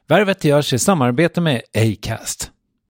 Värvet görs i samarbete med Acast.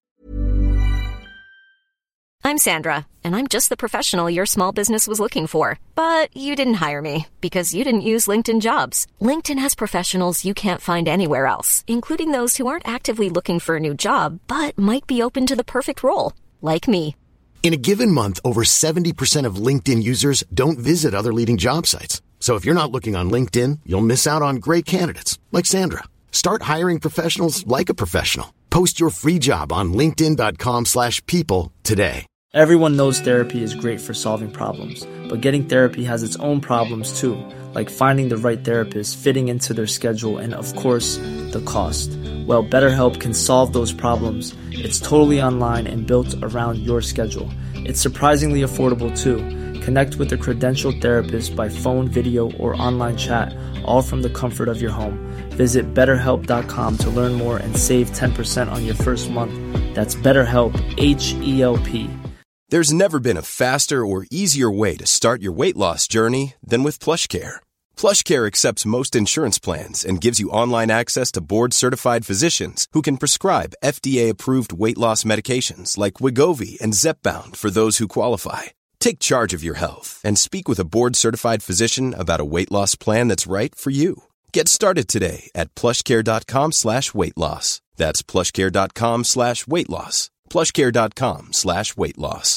I'm Sandra, and I'm just the professional your small business was looking for. But you didn't hire me because you didn't use LinkedIn Jobs. LinkedIn has professionals you can't find anywhere else, including those who aren't actively looking for a new job, but might be open to the perfect role, like me. In a given month, over 70% of LinkedIn users don't visit other leading job sites. So if you're not looking on LinkedIn, you'll miss out on great candidates like Sandra. Start hiring professionals like a professional. Post your free job on linkedin.com/people today. Everyone knows therapy is great for solving problems, but getting therapy has its own problems too, like finding the right therapist, fitting into their schedule, and of course, the cost. Well, BetterHelp can solve those problems. It's totally online and built around your schedule. It's surprisingly affordable too. Connect with a credentialed therapist by phone, video, or online chat, all from the comfort of your home. Visit BetterHelp.com to learn more and save 10% on your first month. That's BetterHelp, H-E-L-P. There's never been a faster or easier way to start your weight loss journey than with PlushCare. PlushCare accepts most insurance plans and gives you online access to board-certified physicians who can prescribe FDA-approved weight loss medications like Wegovy and Zepbound for those who qualify. Take charge of your health and speak with a board-certified physician about a weight loss plan that's right for you. Get started today at plushcare.com/weightloss. That's plushcare.com/weightloss. plushcare.com/weightloss.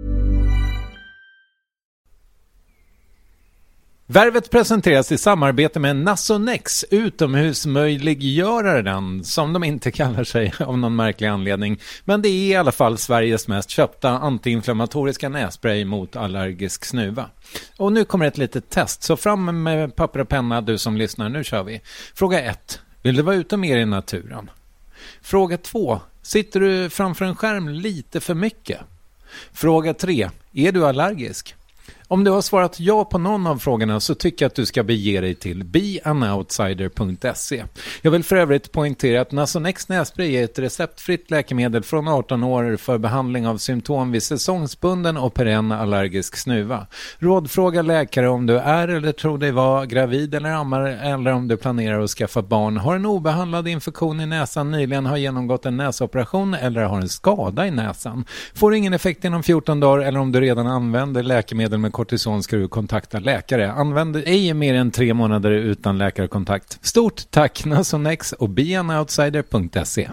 Värvet presenteras i samarbete med Nasonex, utomhusmöjliggöraren, som de inte kallar sig av någon märklig anledning. Men det är i alla fall Sveriges mest köpta antiinflammatoriska nässpray mot allergisk snuva. Och nu kommer ett litet test, så fram med papper och penna du som lyssnar, nu kör vi. Fråga 1. Vill du vara ute mer i naturen? Fråga 2. Sitter du framför en skärm lite för mycket? Fråga 3. Är du allergisk? Om du har svarat ja på någon av frågorna så tycker jag att du ska bege dig till beanoutsider.se. Jag vill för övrigt poängtera att Nasonex nässpray är ett receptfritt läkemedel från 18 år för behandling av symptom vid säsongsbunden och perenn allergisk snuva. Rådfråga läkare om du är eller tror dig vara gravid eller ammar, eller om du planerar att skaffa barn, har en obehandlad infektion i näsan, nyligen har genomgått en näsoperation eller har en skada i näsan. Får ingen effekt inom 14 dagar eller om du redan använder läkemedel med kortison ska du kontakta läkare. Använd ej mer än 3 månader utan läkarkontakt. Stort tack Nasonex och beanoutsider.se.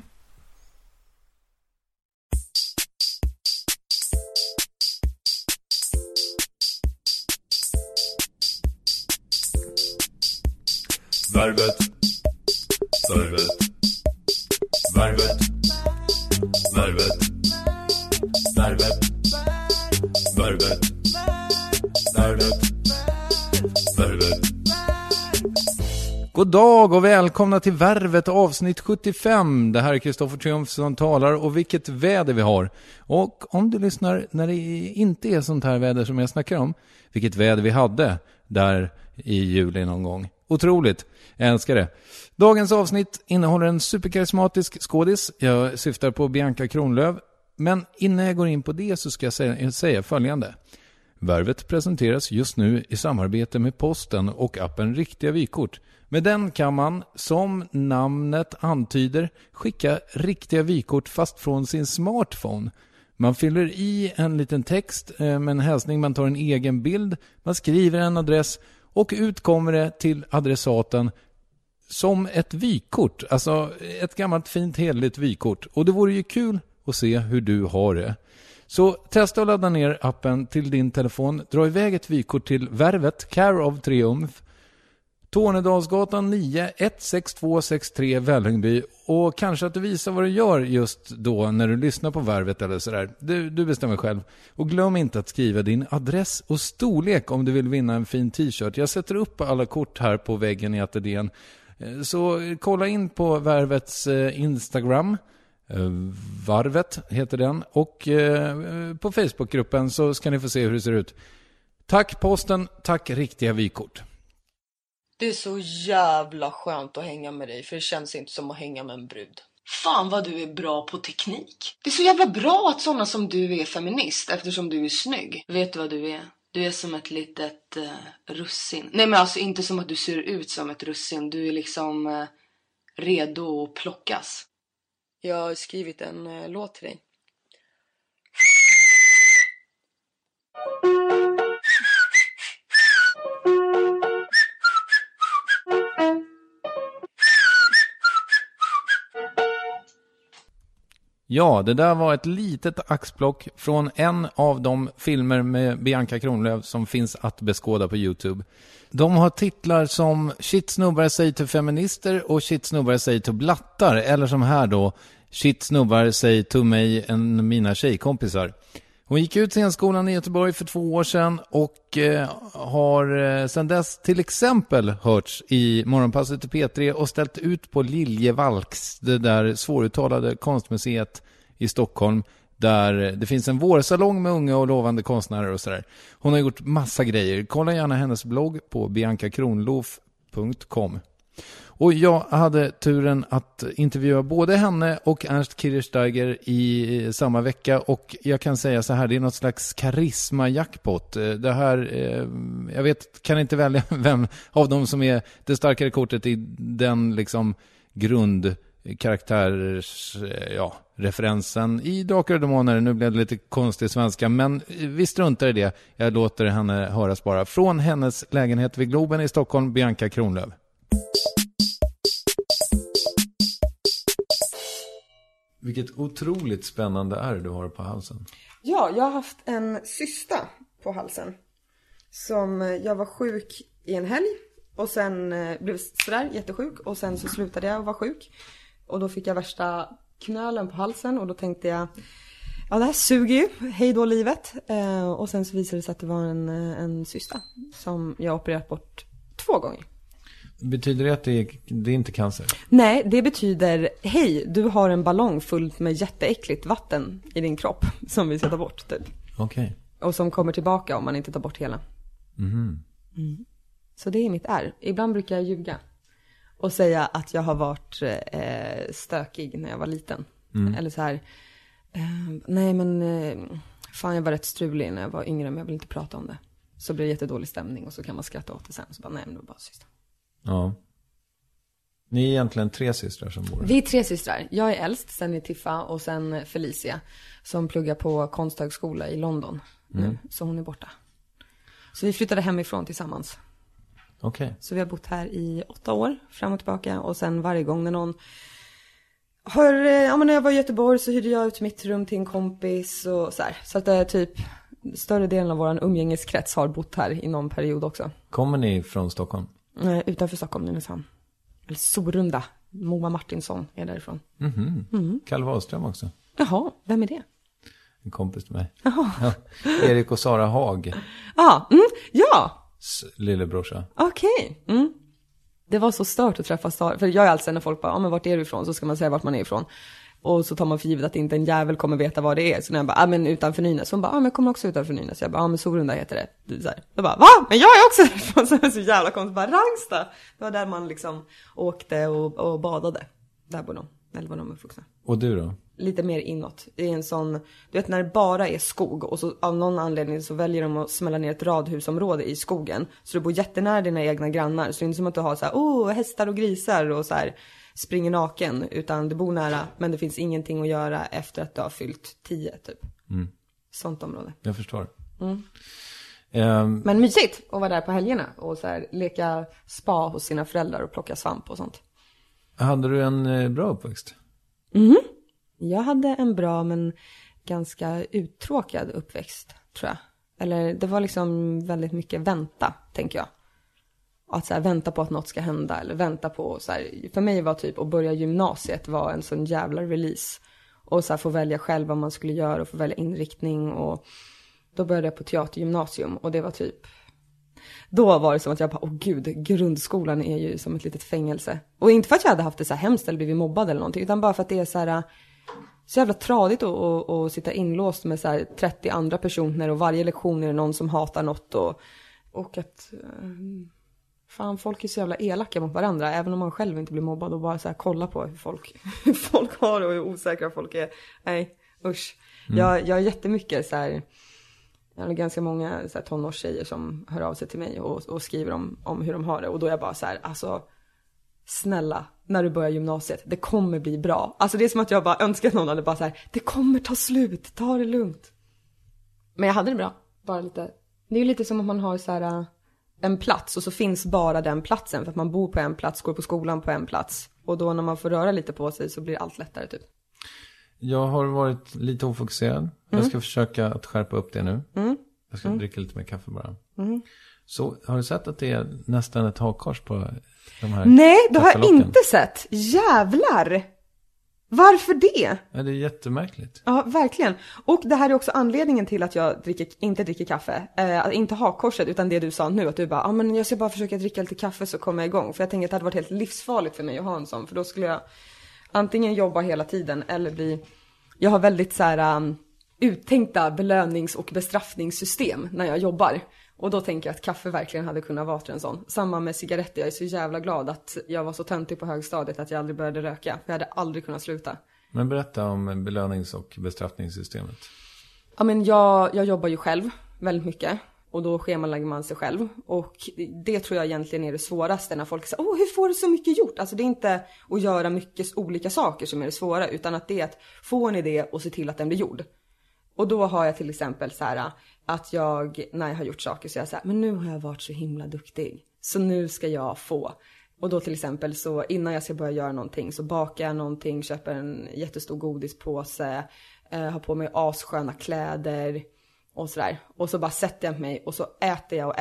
Värvet. Värvet. Värvet. Värvet. Värvet. Värvet. Värvet. God dag och välkomna till Värvet avsnitt 75. Det här är Kristoffer Triumf som talar och vilket väder vi har. Och om du lyssnar när det inte är sånt här väder som jag snackar om, vilket väder vi hade där i juli någon gång. Otroligt, jag älskar det. Dagens avsnitt innehåller en superkarismatisk skådis. Jag syftar på Bianca Kronlöf. Men innan jag går in på det så ska jag säga följande. Värvet presenteras just nu i samarbete med Posten och appen Riktiga Vykort. Med den kan man, som namnet antyder, skicka riktiga vykort fast från sin smartphone. Man fyller i en liten text med en hälsning, man tar en egen bild, man skriver en adress och ut kommer det till adressaten som ett vykort. Alltså ett gammalt fint hederligt vykort. Och det vore ju kul att se hur du har det. Så testa att ladda ner appen till din telefon. Dra iväg ett vykort till Värvet, Care of Triumf, Tornedalsgatan 9 16263 Vällingby. Och kanske att du visar vad du gör just då när du lyssnar på Värvet eller sådär. Du bestämmer själv. Och glöm inte att skriva din adress och storlek om du vill vinna en fin t-shirt. Jag sätter upp alla kort här på väggen i ateljén. Så kolla in på Värvets Instagram. Varvet heter den. Och på Facebookgruppen så ska ni få se hur det ser ut. Tack Posten, tack Riktiga Vykort. Det är så jävla skönt att hänga med dig, för det känns inte som att hänga med en brud. Fan vad du är bra på teknik. Det är så jävla bra att sådana som du är feminist, eftersom du är snygg. Vet du vad du är? Du är som ett litet russin. Nej men alltså inte som att du ser ut som ett russin. Du är liksom redo att plockas. Jag har skrivit en låt till dig. Ja, det där var ett litet axplock från en av de filmer med Bianca Kronlöf som finns att beskåda på YouTube. De har titlar som Shit snubbar säger till feminister och Shit snubbar säger till blattar. Eller som här då, Shit snubbar säger till mig än mina tjejkompisar. Hon gick ut scenskolan i Göteborg för 2 år sedan och har sedan dess till exempel hörts i Morgonpasset till P3 och ställt ut på Liljevalchs, det där svåruttalade konstmuseet i Stockholm, där det finns en vårsalong med unga och lovande konstnärer och sådär. Hon har gjort massa grejer. Kolla gärna hennes blogg på biancakronlof.com. Och jag hade turen att intervjua både henne och Ernst Kirchsteiger i samma vecka. Och jag kan säga så här, det är något slags karisma-jackpot. Det här, kan inte välja vem av dem som är det starkare kortet i den liksom referensen i Drakar och Demoner. Nu blev det lite konstig svenska, men vi struntar i det. Jag låter henne höras bara. Från hennes lägenhet vid Globen i Stockholm, Bianca Kronlöf. Vilket otroligt spännande är du har på halsen. Ja, jag har haft en cysta på halsen. Som jag var sjuk i en helg. Och sen blev sådär jättesjuk. Och sen så slutade jag att vara sjuk. Och då fick jag värsta knölen på halsen. Och då tänkte jag, ja det här suger ju. Hej då livet. Och sen så visade det sig att det var en cysta. Som jag opererat bort 2 gånger. Betyder det att det är inte cancer? Nej, det betyder hej, du har en ballong full med jätteäckligt vatten i din kropp som vi ska ta bort typ. Okej. Och som kommer tillbaka om man inte tar bort hela. Så det är mitt ärr. Ibland brukar jag ljuga och säga att jag har varit stökig när jag var liten. Eller så här, nej men fan jag var rätt strulig när jag var yngre men jag vill inte prata om det. Så blir det jättedålig stämning och så kan man skratta åt det sen. Så bara nej men det var bara syster. Ja. Ni är egentligen 3 systrar som bor här. Vi är 3 systrar. Jag är äldst, sen är Tiffa och sen Felicia. Som pluggar på konsthögskola i London nu. Så hon är borta. Så vi flyttade hemifrån tillsammans. Okej. Så vi har bott här i 8 år fram och tillbaka. Och sen varje gång när någon när jag var i Göteborg så hyrde jag ut mitt rum till en kompis och så här. Så att det är typ större delen av våran umgängeskrets har bott här i någon period också. Kommer ni från Stockholm? Utanför Stockholm, Nynäshamn. Eller Sorunda. Moa Martinsson är därifrån. Kalle Wahlström också. Jaha, vem är det? En kompis till mig. Ja, Erik och Sara Haag. Ja. Lillebrorsa. Okej. Det var så stört att träffa Sara. För jag är alltså när folk bara, men vart är du ifrån? Så ska man säga vart man är ifrån. Och så tar man för givet att inte en jävel kommer veta vad det är. Så när jag bara, men utanför Nynäs. Så hon bara, men jag kommer också utanför Nynäs. Så jag bara, men Sorunda heter det. Så här. Jag bara, va? Men jag är också därifrån. Så det var så jävla konstigt. Bara, Rangsta. Det var där man liksom åkte och badade. Där bor de. Eller var de uppvuxna. Och du då? Lite mer inåt. Det är en sån, du vet när det bara är skog. Och så av någon anledning så väljer de att smälla ner ett radhusområde i skogen. Så du bor jättenära dina egna grannar. Så det är inte som att du har så här, hästar och grisar och så här springer naken, utan du bor nära men det finns ingenting att göra efter att du har fyllt 10 typ. Sånt område. Jag förstår. Men mysigt att vara där på helgerna och så här, leka spa hos sina föräldrar och plocka svamp och sånt. Hade du en bra uppväxt? Jag hade en bra men ganska uttråkad uppväxt, tror jag. Eller det var liksom väldigt mycket vänta, tänker jag. Att så här, vänta på att något ska hända. Eller vänta på så här, för mig var typ att börja gymnasiet var en sån jävla release. Och så här, få välja själv vad man skulle göra och få välja inriktning. Och då började jag på teatergymnasium. Och det var typ, då var det som att jag bara, åh gud, grundskolan är ju som ett litet fängelse. Och inte för att jag hade haft det så här hemskt eller blivit mobbad eller någonting. Utan bara för att det är så här, så jävla tradigt att sitta inlåst med så här 30 andra personer. Och varje lektion är det någon som hatar något. Och att fan, folk är så jävla elaka mot varandra. Även om man själv inte blir mobbad. Och bara så här kolla på hur folk har det och hur osäkra folk är. Nej, usch. Jag har jättemycket så här, jag har ganska många så här tonårstjejer som hör av sig till mig och skriver om hur de har det. Och då är jag bara så här, alltså snälla, när du börjar gymnasiet. Det kommer bli bra. Alltså det är som att jag bara önskar att någon hade bara så här, det kommer ta slut, ta det lugnt. Men jag hade det bra. Bara lite. Det är ju lite som att man har så här en plats och så finns bara den platsen för att man bor på en plats, går på skolan på en plats. Och då när man får röra lite på sig så blir allt lättare typ. Jag har varit lite ofokuserad. Jag ska försöka att skärpa upp det nu. Jag ska dricka lite mer kaffe bara. Så har du sett att det är nästan ett hakkors på de här? Nej, det har jag inte sett. Jävlar! Varför det? Ja, det är jättemärkligt. Ja, verkligen. Och det här är också anledningen till att jag inte dricker kaffe. Att inte ha korset, utan det du sa nu. Att du bara, men jag ska bara försöka dricka lite kaffe så kommer jag igång. För jag tänker att det hade varit helt livsfarligt för mig att ha en sån. För då skulle jag antingen jobba hela tiden eller bli... Jag har väldigt så här uttänkta belönings- och bestraffningssystem när jag jobbar. Och då tänker jag att kaffe verkligen hade kunnat vara en sån. Samma med cigaretter. Jag är så jävla glad att jag var så töntig på högstadiet att jag aldrig började röka. För jag hade aldrig kunnat sluta. Men berätta om belönings- och bestraffningssystemet. Ja, men jag jobbar ju själv väldigt mycket. Och då schemalägger man sig själv. Och det tror jag egentligen är det svåraste när folk säger, hur får du så mycket gjort? Alltså det är inte att göra mycket olika saker som är det svåra. Utan att det är att få en idé och se till att den blir gjord. Och då har jag till exempel så här att jag, när jag har gjort saker så jag säger, men nu har jag varit så himla duktig. Så nu ska jag få. Och då till exempel så innan jag ska börja göra någonting så bakar jag någonting, köper en jättestor godispåse, har på mig assköna kläder och sådär. Och så bara sätter jag mig och så äter jag och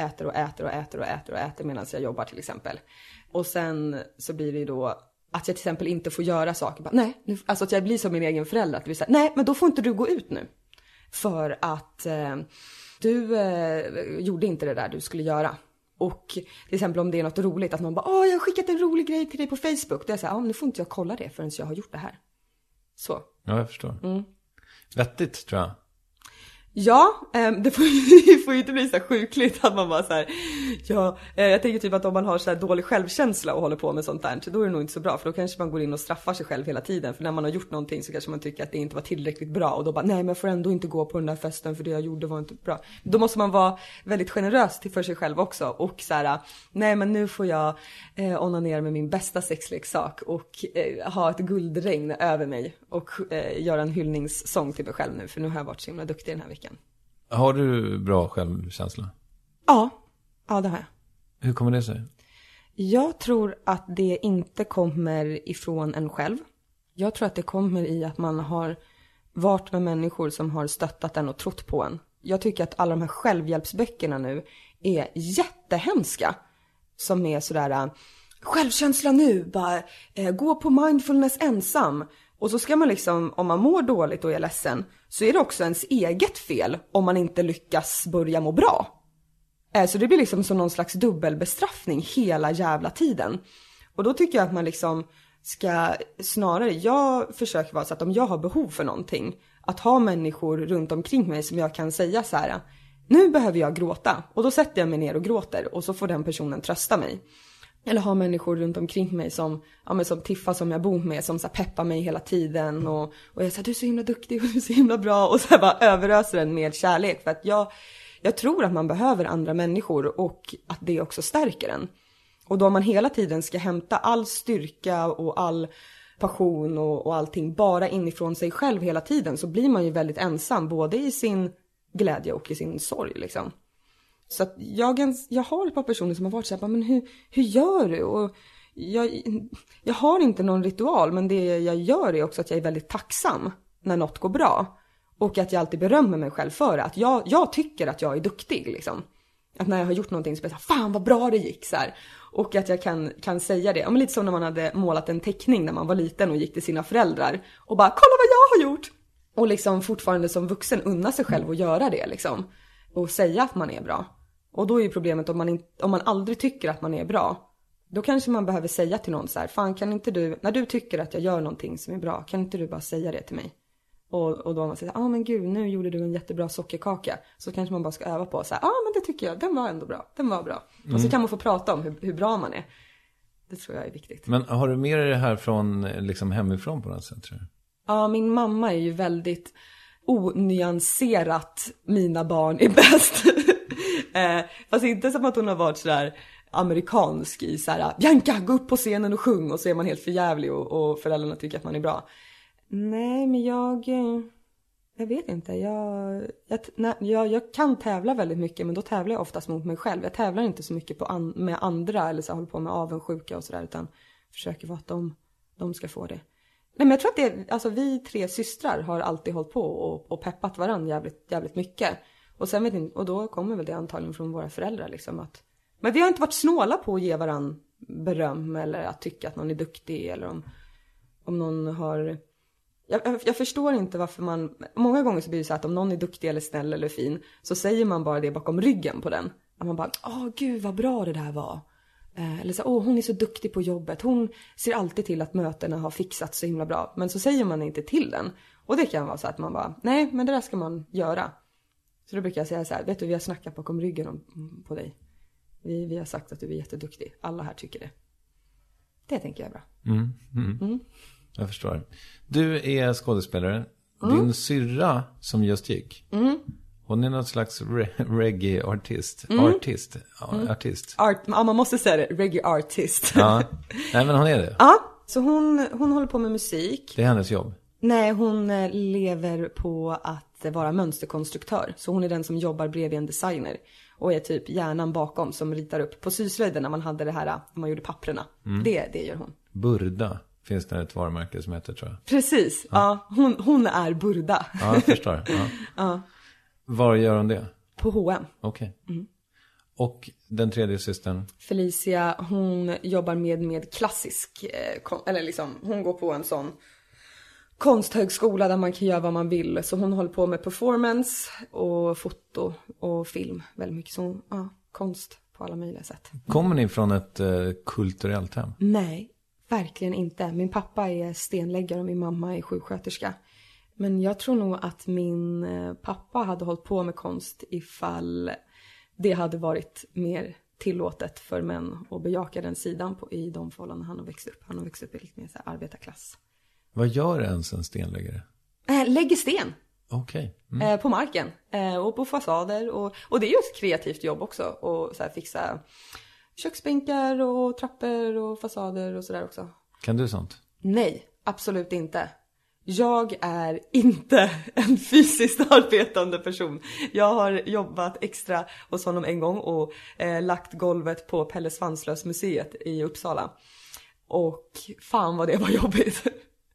äter medan jag jobbar till exempel. Och sen så blir det ju då att jag till exempel inte får göra saker. Bara, nej, alltså att jag blir som min egen förälder. Att vi säger, nej men då får inte du gå ut nu. För att du gjorde inte det där du skulle göra. Och till exempel om det är något roligt. Att någon bara, jag har skickat en rolig grej till dig på Facebook. Då är jag så här, nu får inte jag kolla det förrän jag har gjort det här. Så. Ja, jag förstår. Vettigt tror jag. Ja, det får ju inte bli så sjukligt att man bara så här, jag tänker typ att om man har så här dålig självkänsla och håller på med sånt där, så då är det nog inte så bra, för då kanske man går in och straffar sig själv hela tiden, för när man har gjort någonting så kanske man tycker att det inte var tillräckligt bra och då bara, nej men jag får ändå inte gå på den där festen för det jag gjorde var inte bra. Då måste man vara väldigt generös för sig själv också och så här, nej men nu får jag onanera med min bästa sexleksak och ha ett guldregn över mig och göra en hyllningssång till mig själv nu, för nu har jag varit så himla duktig den här veckan. Har du bra självkänsla? Ja, det har jag. Hur kommer det sig? Jag tror att det inte kommer ifrån en själv. Jag tror att det kommer i att man har varit med människor som har stöttat en och trott på en. Jag tycker att alla de här självhjälpsböckerna nu är jättehemska. Som är sådär, självkänsla nu, bara gå på mindfulness ensam. Och så ska man liksom, om man mår dåligt och är ledsen, så är det också ens eget fel om man inte lyckas börja må bra. Så det blir liksom som någon slags dubbelbestraffning hela jävla tiden. Och då tycker jag att man liksom ska snarare, jag försöker vara så att om jag har behov för någonting, att ha människor runt omkring mig som jag kan säga så här, nu behöver jag gråta. Och då sätter jag mig ner och gråter och så får den personen trösta mig. Eller ha människor runt omkring mig som Tiffa som jag bor med, som så här peppar mig hela tiden och jag säger, du är så himla duktig och du är så himla bra, och så här bara överöser den med kärlek, för att jag tror att man behöver andra människor och att det också stärker en. Och då man hela tiden ska hämta all styrka och all passion och allting bara inifrån sig själv hela tiden, så blir man ju väldigt ensam både i sin glädje och i sin sorg liksom. Så att jag har ett par personer som har varit så här, men hur gör du? Och jag har inte någon ritual, men det jag gör är också att jag är väldigt tacksam när något går bra. Och att jag alltid berömmer mig själv för att jag tycker att jag är duktig liksom. Att när jag har gjort någonting så blir jag så här, fan vad bra det gick så här. Och att jag kan säga det. Ja, men lite som när man hade målat en teckning när man var liten och gick till sina föräldrar och bara, kolla vad jag har gjort. Och liksom fortfarande som vuxen unna sig själv att göra det liksom. Och säga att man är bra. Och då är ju problemet om man aldrig tycker att man är bra. Då kanske man behöver säga till någon så här, fan kan inte du, när du tycker att jag gör någonting som är bra, kan inte du bara säga det till mig? Och då man säger, men gud, nu gjorde du en jättebra sockerkaka. Så kanske man bara ska öva på så här, men det tycker jag, den var ändå bra, den var bra. Och så kan man få prata om hur bra man är. Det tror jag är viktigt. Men har du mer det här från liksom hemifrån på något sätt, tror du? Ja, min mamma är ju väldigt onyanserat, mina barn är bäst. Fast inte som att hon har varit sådär amerikansk i så här: Bianca, gå upp på scenen och sjung, och så är man helt förjävlig och föräldrarna tycker att man är bra. Nej, men jag vet inte. Jag kan tävla väldigt mycket, men då tävlar jag oftast mot mig själv. Jag tävlar inte så mycket med andra eller så håller på med avundsjuka och sådär, utan försöker vara att de ska få det. Nej, men jag tror att alltså vi 3 systrar har alltid hållit på och peppat varann jävligt mycket. Och sen och då kommer väl det antagligen från våra föräldrar liksom men vi har inte varit snåla på att ge varann beröm eller att tycka att någon är duktig, eller om någon har... Jag förstår inte varför man... Många gånger så blir det så att om någon är duktig eller snäll eller fin, så säger man bara det bakom ryggen på den. Att man bara, gud vad bra det där var. Eller så, hon är så duktig på jobbet. Hon ser alltid till att mötena har fixat så himla bra. Men så säger man inte till den. Och det kan vara så att man bara, nej, men det där ska man göra. Så då brukar jag säga så här, vet du, vi har snackat bakom ryggen på dig. Vi har sagt att du är jätteduktig. Alla här tycker det. Det tänker jag är bra. Jag förstår. Du är skådespelare. Din syrra som just gick. Hon är någon slags reggae-artist. Artist. Man måste säga det. Reggae-artist. Ja. Nej, men hon är det. Ja, så hon håller på med musik. Det är hennes jobb. Nej, hon lever på att vara mönsterkonstruktör. Så hon är den som jobbar bredvid en designer. Och är typ hjärnan bakom som ritar upp på Syslöjden när man hade det här, när man gjorde papperna. Det gör hon. Burda finns det ett varumärke som heter, tror jag. Precis, ja hon är Burda. Ja, jag förstår. Ja. Var gör hon det? På H&M. Okej. Och den tredje systern? Felicia, hon jobbar med klassisk, eller liksom, hon går på en sån konsthögskola där man kan göra vad man vill. Så hon håller på med performance och foto och film väldigt mycket. Så konst på alla möjliga sätt. Kommer ni från ett kulturellt hem? Nej, verkligen inte. Min pappa är stenläggare och min mamma är sjuksköterska. Men jag tror nog att min pappa hade hållit på med konst ifall det hade varit mer tillåtet för män att bejaka den sidan i de förhållanden han har växt upp. Han har växt upp i lite mer så här arbetarklass. Vad gör ens en stenläggare? Lägger sten. Okej. På marken. Och på fasader. Och det är ju ett kreativt jobb också. Och så här fixa köksbänkar och trappor och fasader och sådär också. Kan du sånt? Nej, absolut inte. Jag är inte en fysiskt arbetande person. Jag har jobbat extra hos honom en gång och lagt golvet på Pelle Svanslös museet i Uppsala. Och fan vad det var jobbigt.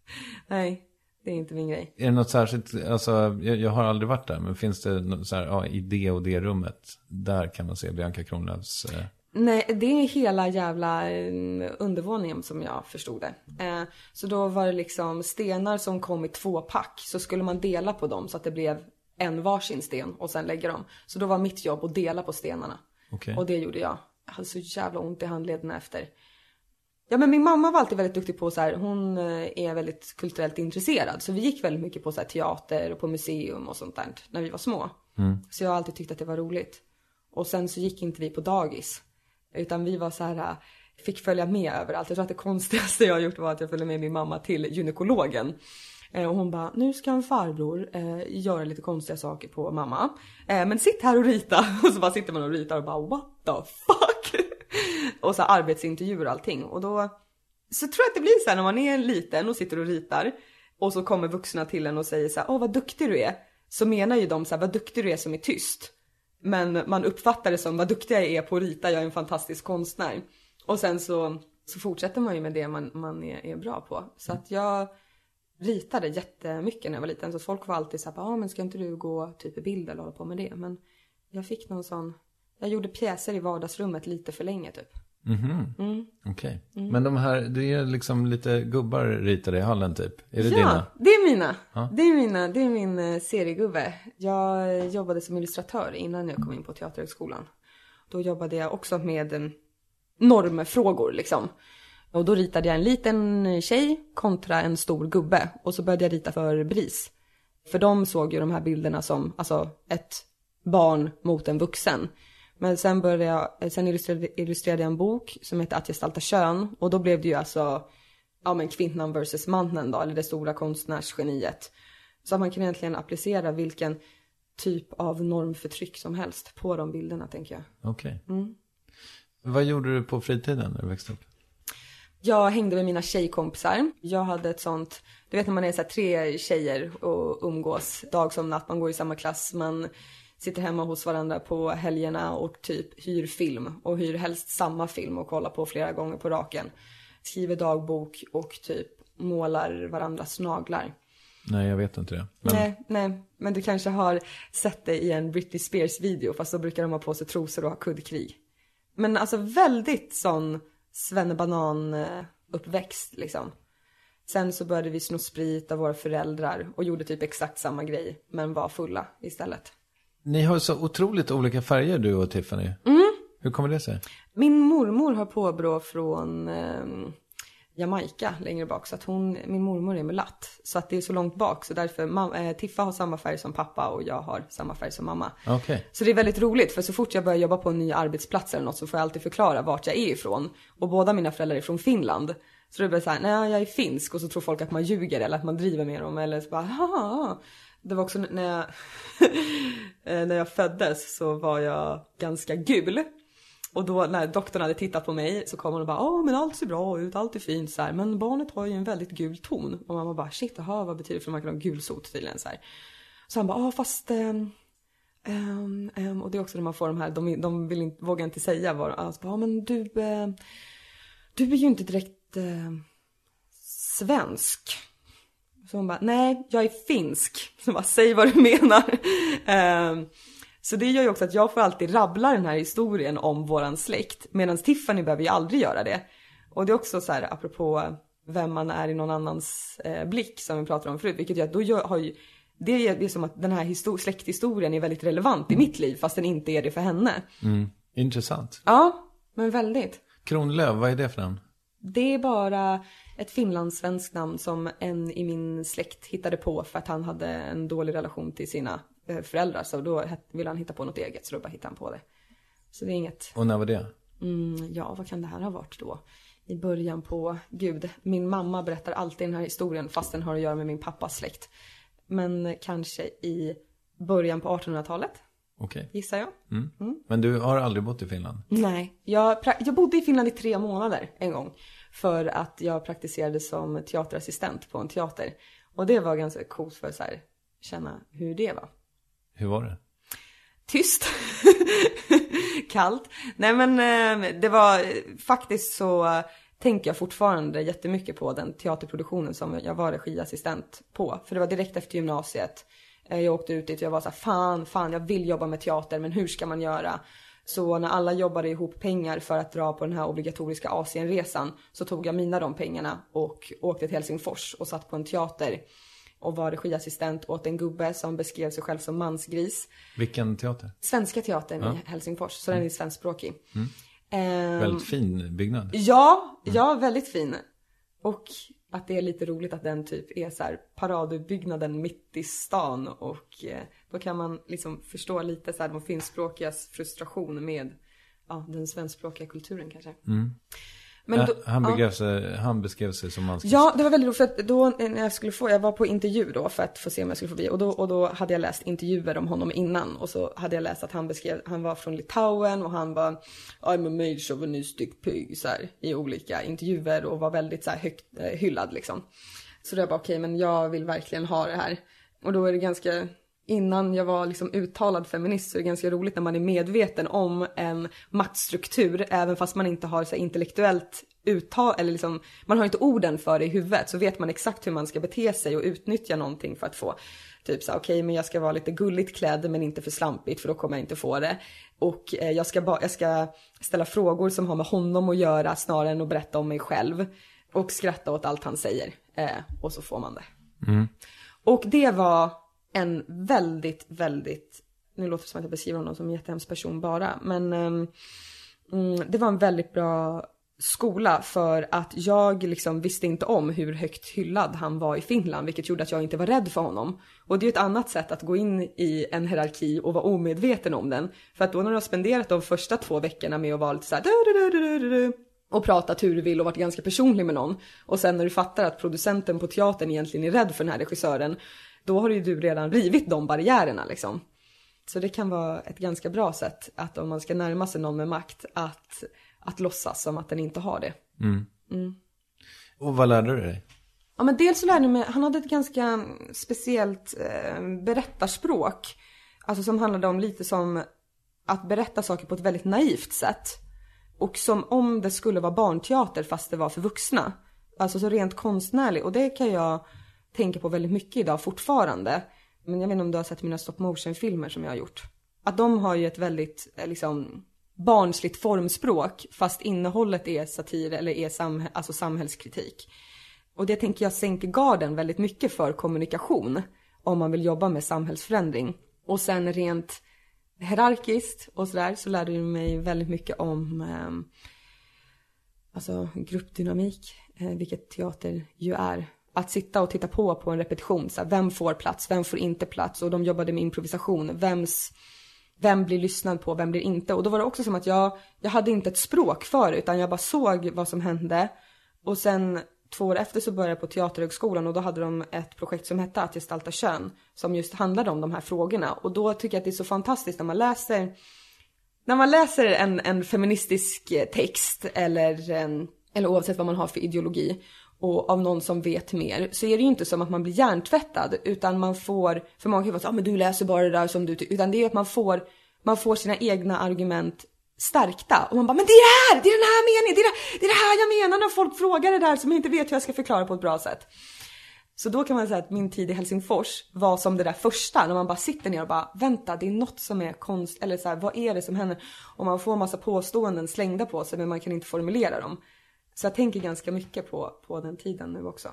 Nej, det är inte min grej. Är det något särskilt, alltså jag har aldrig varit där, men finns det något så här, i det och det rummet, där kan man se Bianca Kronlöfs... Nej, det är hela jävla undervåningen som jag förstod det. Så då var det liksom stenar som kom i 2 pack. Så skulle man dela på dem så att det blev en varsin sten och sen lägga dem. Så då var mitt jobb att dela på stenarna. Okay. Och det gjorde jag. Jag hade så jävla ont i handlederna efter. Ja, men min mamma var alltid väldigt duktig på så här. Hon är väldigt kulturellt intresserad. Så vi gick väldigt mycket på så här, teater och på museum och sånt där när vi var små. Så jag har alltid tyckt att det var roligt. Och sen så gick inte vi på dagis. Utan vi var så här, fick följa med överallt. Jag tror att det konstigaste jag har gjort var att jag följde med min mamma till gynekologen. Och hon bara, nu ska en farbror göra lite konstiga saker på mamma. Men sitt här och rita. Och så bara sitter man och ritar och bara, what the fuck? Och så arbetsintervjuer och allting. Och då så tror jag att det blir så här när man är liten och sitter och ritar. Och så kommer vuxna till en och säger så här, vad duktig du är. Så menar ju de så här, vad duktig du är som är tyst. Men man uppfattar det som, vad duktig jag är på att rita, jag är en fantastisk konstnär. Och sen så fortsätter man ju med det man är bra på. Så att jag ritade jättemycket när jag var liten. Så folk var alltid så här, men ska inte du gå typ i bild eller hålla på med det? Men jag fick någon sån, jag gjorde pjäser i vardagsrummet lite för länge typ. Okej. Men de här, det är liksom lite gubbar ritade i hallen typ. Är det dina? Ja, det är mina. Ja. Det är min seriegubbe. Jag jobbade som illustratör innan jag kom in på Teaterhögskolan. Då jobbade jag också med normfrågor liksom. Och då ritade jag en liten tjej kontra en stor gubbe. Och så började jag rita för BRIS. För de såg ju de här bilderna som alltså ett barn mot en vuxen. Men sen illustrerade jag en bok som heter Att gestalta kön. Och då blev det ju alltså kvinnan versus mannen då, eller det stora konstnärsgeniet. Så man kan egentligen applicera vilken typ av normförtryck som helst på de bilderna, tänker jag. Okej. Vad gjorde du på fritiden när du växte upp? Jag hängde med mina tjejkompisar. Jag hade ett sånt, du vet när man är så här 3 tjejer och umgås dag som natt. Man går i samma klass, man sitter hemma hos varandra på helgerna och typ hyr film. Och hyr helst samma film och kollar på flera gånger på raken. Skriver dagbok och typ målar varandras naglar. Nej, jag vet inte det. Men... Nej, men du kanske har sett det i en Britney Spears video. Fast då brukar de ha på sig trosor och ha kuddkrig. Men alltså väldigt sån svennebanan uppväxt liksom. Sen så började vi sno sprit av våra föräldrar och gjorde typ exakt samma grej, men var fulla istället. Ni har så otroligt olika färger, du och Tiffany. Hur kommer det sig? Min mormor har påbrå från Jamaica längre bak, så att min mormor är mulatt. Så att det är så långt bak, så därför Tiffa har samma färg som pappa och jag har samma färg som mamma. Okay. Så det är väldigt roligt, för så fort jag börjar jobba på en ny arbetsplats eller något så får jag alltid förklara vart jag är ifrån. Och båda mina föräldrar är från Finland. Så det blir så här, nej jag är finsk, och så tror folk att man ljuger eller att man driver med dem. Eller så bara, haha. Det var också när jag föddes så var jag ganska gul. Och då när doktorn hade tittat på mig så kom hon och bara, men allt ser bra ut, allt är fint så här. Men barnet har ju en väldigt gul ton. Och mamma bara, shit, vad betyder det? För man kan ha gulsot tydligen så här. Så han bara, fast... och det är också när man får de här, de vill inte, vågar inte säga vad. Alltså bara, men du är ju inte direkt svensk. Så hon bara, nej, jag är finsk. Så bara, säg vad du menar. Så det gör ju också att jag får alltid rabbla den här historien om våran släkt. Medan Tiffany behöver ju aldrig göra det. Och det är också så här, apropå vem man är i någon annans blick som vi pratade om förut. Vilket gör att då har ju, det är som att den här släkthistorien är väldigt relevant i mitt liv. Fast den inte är det för henne. Intressant. Ja, men väldigt. Kronlöv, vad är det för namn? Det är bara ett finlandssvenskt namn som en i min släkt hittade på för att han hade en dålig relation till sina föräldrar. Så då ville han hitta på något eget, så då bara hittade han på det. Så det är inget... Och när var det? Ja, vad kan det här ha varit då? I början på... Gud, min mamma berättar alltid den här historien fast den har att göra med min pappas släkt. Men kanske i början på 1800-talet. Okej. Gissar jag. Men du har aldrig bott i Finland? Nej, jag bodde i Finland i 3 månader en gång. För att jag praktiserade som teaterassistent på en teater. Och det var ganska coolt för att känna hur det var. Hur var det? Tyst. Kallt. Nej men det var faktiskt så tänker jag fortfarande jättemycket på den teaterproduktionen som jag var regiassistent på. För det var direkt efter gymnasiet. Jag åkte ut dit och jag var så här, fan jag vill jobba med teater, men hur ska man göra? Så när alla jobbade ihop pengar för att dra på den här obligatoriska Asienresan så tog jag de pengarna och åkte till Helsingfors och satt på en teater och var regiassistent åt en gubbe som beskrev sig själv som mansgris. Vilken teater? Svenska teatern i Helsingfors, så den är svenskspråkig. Väldigt fin byggnad. Ja, väldigt fin. Och att det är lite roligt att den typ är så här paradbyggnaden mitt i stan. Och då kan man liksom förstå lite så här de finskspråkigas frustration med den svenskspråkiga kulturen kanske. Men då, han beskrev sig som manskap. Ja, det var väldigt roligt för att då när jag var på intervju då för att få se om jag skulle få bli. Och då hade jag läst intervjuer om honom innan. Och så hade jag läst att han var från Litauen och han var I'm a made chauvinistic pig så här, i olika intervjuer och var väldigt så här högt hyllad liksom. Så då jag bara okej, men jag vill verkligen ha det här. Och då är det ganska... Innan jag var liksom uttalad feminist så är det ganska roligt när man är medveten om en maktstruktur även fast man inte har så intellektuellt eller liksom, man har inte orden för det i huvudet så vet man exakt hur man ska bete sig och utnyttja någonting för att få typ så okej, men jag ska vara lite gulligt klädd men inte för slampigt för då kommer jag inte få det. Och jag ska ställa frågor som har med honom att göra snarare än att berätta om mig själv och skratta åt allt han säger och så får man det. Och det var en väldigt, väldigt, nu låter det som att jag beskriver honom som en jättehemsk person bara, men det var en väldigt bra skola för att jag liksom visste inte om hur högt hyllad han var i Finland, vilket gjorde att jag inte var rädd för honom. Och det är ett annat sätt att gå in i en hierarki och vara omedveten om den. För att då när du har spenderat de första 2 veckorna med att vara lite så här och pratat hur du vill och varit ganska personlig med någon, och sen när du fattar att producenten på teatern egentligen är rädd för den här regissören, då har ju du redan rivit de barriärerna liksom. Så det kan vara ett ganska bra sätt att om man ska närma sig någon med makt att att låtsas som att den inte har det. Och vad lärde du dig? Ja, men dels så lärde jag mig, han hade ett ganska speciellt berättarspråk. Alltså som handlade om lite som att berätta saker på ett väldigt naivt sätt. Och som om det skulle vara barnteater fast det var för vuxna. Alltså så rent konstnärligt. Och det kan jag tänka på väldigt mycket idag fortfarande. Men jag vet inte om du har sett mina stop motion-filmer som jag har gjort. Att de har ju ett väldigt liksom barnsligt formspråk fast innehållet är satir eller är alltså samhällskritik. Och det tänker jag sänker garden väldigt mycket för kommunikation om man vill jobba med samhällsförändring. Och sen rent hierarkiskt och sådär så lärde jag mig väldigt mycket om alltså gruppdynamik, vilket teater ju är. Att sitta och titta på en repetition, så här, vem får plats, vem får inte plats, och de jobbade med improvisation, vem blir lyssnad på, vem blir inte. Och då var det också som att jag hade inte ett språk för utan jag bara såg vad som hände. Och sen 2 år efter så började jag på Teaterhögskolan och då hade de ett projekt som hette Att gestalta kön som just handlade om de här frågorna. Och då tycker jag att det är så fantastiskt när man läser en feministisk text eller oavsett vad man har för ideologi och av någon som vet mer, så är det ju inte som att man blir hjärntvättad utan man får, för många kan vara så, men du läser bara det där som du utan det är att man får sina egna argument stärkta och man bara, men det är den här meningen, det är det här jag menar när folk frågar det där som jag inte vet hur jag ska förklara på ett bra sätt. Så då kan man säga att min tid i Helsingfors var som det där första när man bara sitter ner och bara, vänta, det är något som är konst, eller så här, vad är det som händer? Och man får en massa påståenden slängda på sig men man kan inte formulera dem. Så jag tänker ganska mycket på den tiden nu också.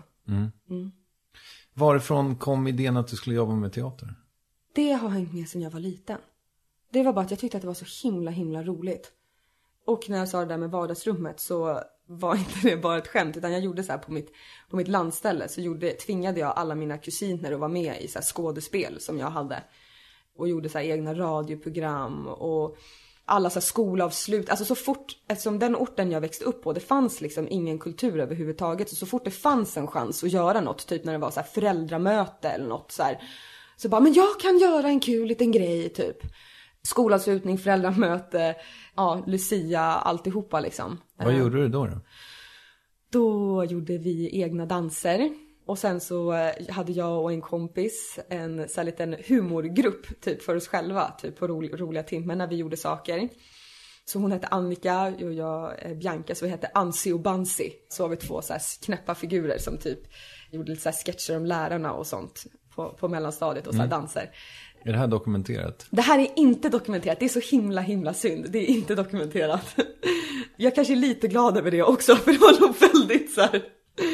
Varifrån kom idén att du skulle jobba med teater? Det har hängt med sedan jag var liten. Det var bara att jag tyckte att det var så himla roligt. Och när jag sa det där med vardagsrummet så var inte det bara ett skämt. Utan jag gjorde så här på mitt landställe så tvingade jag alla mina kusiner att vara med i så här skådespel som jag hade. Och gjorde så här egna radioprogram och alla så här skolavslut. Alltså så fort, eftersom den orten jag växte upp på, det fanns liksom ingen kultur överhuvudtaget. Så fort det fanns en chans att göra något, typ när det var så här föräldramöte eller något så här. Så bara, men jag kan göra en kul liten grej typ. Skolavslutning, föräldramöte, ja, Lucia, alltihopa liksom. Vad gjorde du då? Då gjorde vi egna danser. Och sen så hade jag och en kompis en så här liten humorgrupp typ för oss själva. Typ på roliga timmar när vi gjorde saker. Så hon hette Annika och jag Bianca, så vi hette Ansi och Bansi. Så var vi 2 så här knäppa figurer som typ gjorde lite så här sketcher om lärarna och sånt på mellanstadiet och så här danser. Är det här dokumenterat? Det här är inte dokumenterat. Det är så himla synd. Det är inte dokumenterat. Jag kanske är lite glad över det också. För det var nog väldigt så här...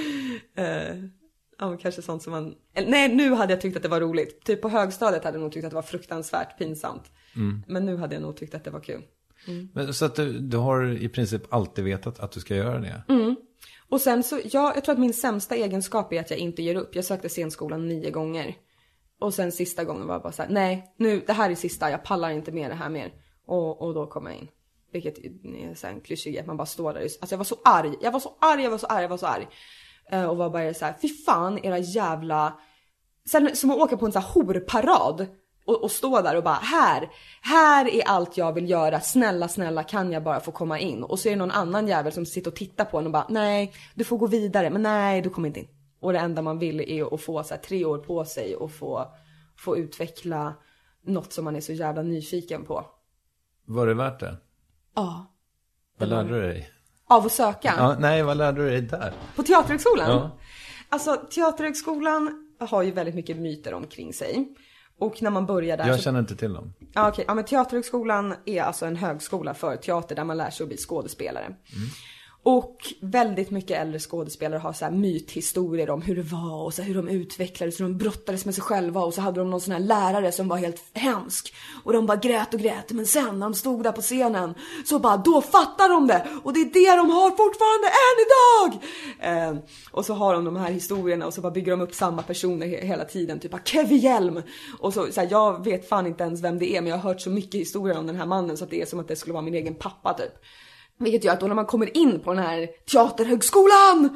ja, kanske sånt som man... Nej, nu hade jag tyckt att det var roligt. Typ på högstadiet hade jag nog tyckt att det var fruktansvärt pinsamt. Men nu hade jag nog tyckt att det var kul. Men, så att du har i princip alltid vetat att du ska göra det? Och sen så... Jag tror att min sämsta egenskap är att jag inte ger upp. Jag sökte scenskolan 9 gånger. Och sen sista gången var jag bara så här, nej, nu, det här är sista, jag pallar inte med det här mer. Och då kom jag in. Vilket är så här en klyschig att man bara står där. Alltså jag var så arg. Och var bara så här, fy fan era jävla... Sen som att åka på en så här horparad. Och stå där och bara, här är allt jag vill göra. Snälla, kan jag bara få komma in? Och så är det någon annan jävel som sitter och tittar på en och bara, nej, du får gå vidare. Men nej, du kommer inte in. Och det enda man vill är att få så här 3 år på sig och få utveckla något som man är så jävla nyfiken på. Var det värt det? Ja. Vad lärde du dig? Av att söka? Ja, nej, vad lärde du dig där? På Teaterhögskolan? Ja. Alltså, Teaterhögskolan har ju väldigt mycket myter omkring sig. Och när man börjar där... Jag känner inte till dem. Ja, okej. Ja, men Teaterhögskolan är alltså en högskola för teater där man lär sig att bli skådespelare. Och väldigt mycket äldre skådespelare har så här mythistorier om hur det var och så här hur de utvecklades och de brottades med sig själva. Och så hade de någon sån här lärare som var helt hemsk. Och de bara grät. Men sen när de stod där på scenen så bara, då fattar de det. Och det är det de har fortfarande än idag. Och så har de här historierna och så bara bygger de upp samma personer hela tiden. Typ Kevin Hjelm. Och så här, jag vet fan inte ens vem det är, men jag har hört så mycket historier om den här mannen så att det är som att det skulle vara min egen pappa typ. Vilket gör att då när man kommer in på den här teaterhögskolan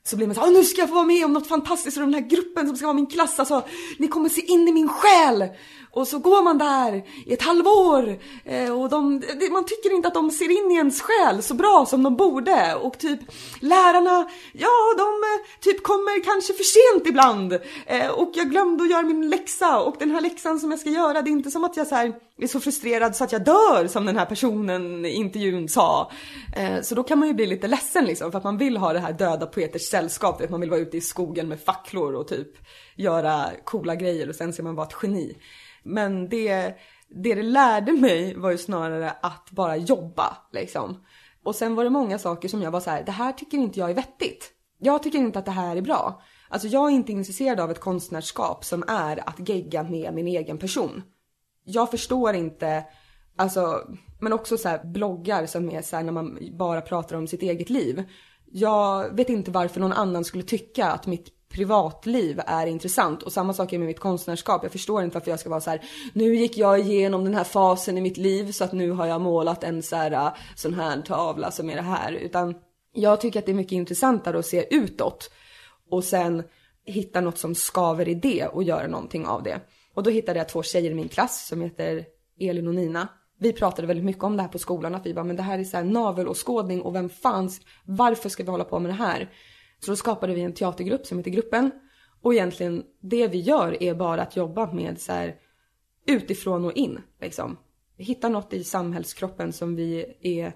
så blir man så här, nu ska jag få vara med om något fantastiskt och den här gruppen som ska vara min klass, alltså, ni kommer se in i min själ. Och så går man där i ett halvår och man tycker inte att de ser in i ens själ så bra som de borde. Och typ lärarna, de typ kommer kanske för sent ibland. Och jag glömde att göra min läxa. Och den här läxan som jag ska göra, det är inte som att jag så här är så frustrerad så att jag dör, som den här personen i intervjun sa. Så då kan man ju bli lite ledsen liksom, för att man vill ha det här döda poeters sällskap. Man vill vara ute i skogen med facklor och typ göra coola grejer, och sen ser man vara ett geni. Men det lärde mig var ju snarare att bara jobba liksom. Och sen var det många saker som jag var så här, det här tycker inte jag är vettigt. Jag tycker inte att det här är bra. Alltså jag är inte intresserad av ett konstnärskap som är att gegga med min egen person. Jag förstår inte, alltså, men också så här bloggar som är så här när man bara pratar om sitt eget liv. Jag vet inte varför någon annan skulle tycka att mitt privatliv är intressant, och samma sak är med mitt konstnärskap. Jag förstår inte varför jag ska vara så här, nu gick jag igenom den här fasen i mitt liv så att nu har jag målat en sån här tavla som är det här, utan jag tycker att det är mycket intressantare att se utåt och sen hitta något som skaver i det och göra någonting av det. Och då hittade jag 2 tjejer i min klass som heter Elin och Nina. Vi pratade väldigt mycket om det här på skolan, att vi bara, men det här är så här navelåskådning och varför ska vi hålla på med det här? Så då skapade vi en teatergrupp som heter Gruppen. Och egentligen det vi gör är bara att jobba med så här utifrån och in. Liksom. Hitta något i samhällskroppen som vi är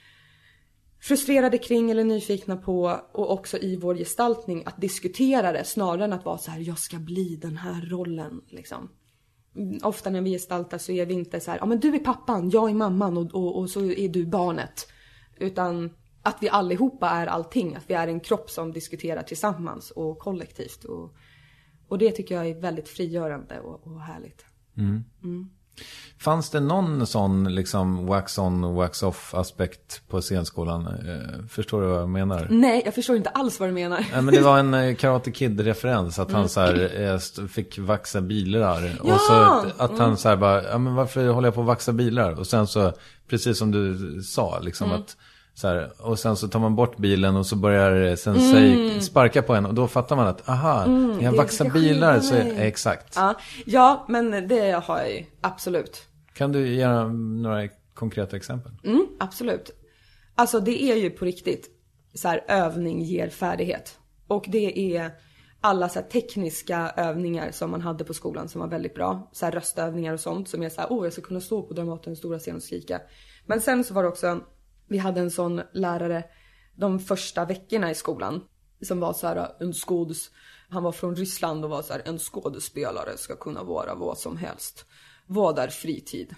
frustrerade kring eller nyfikna på. Och också i vår gestaltning att diskutera det snarare än att vara så här, jag ska bli den här rollen. Liksom. Ofta när vi gestaltar så är vi inte så här, ja men du är pappan, jag är mamman och så är du barnet. Utan att vi allihopa är allting. Att vi är en kropp som diskuterar tillsammans och kollektivt. Och det tycker jag är väldigt frigörande och härligt. Fanns det någon sån liksom wax on, wax off aspekt på scenskolan? Förstår du vad jag menar? Nej, jag förstår inte alls vad du menar. Nej, men det var en Karate Kid-referens. Att han så här, fick vaxa bilar. Ja! Och så att han så här bara, ja men varför håller jag på att vaxa bilar? Och sen så, precis som du sa liksom att så här, och sen så tar man bort bilen och så börjar sensei sparka på en, och då fattar man att jag vaxar bilar så exakt. Ja, men det har jag ju, absolut. Kan du ge några konkreta exempel? Absolut. Alltså det är ju på riktigt så här, övning ger färdighet. Och det är alla så här tekniska övningar som man hade på skolan som var väldigt bra. Så här röstövningar och sånt som är så här, jag ska kunna stå på Dramatens stora scen och skrika. Men sen så var det också, vi hade en sån lärare de första veckorna i skolan som var så här, han var från Ryssland och var så här, en skådespelare ska kunna vara vad som helst. Vad är fritid?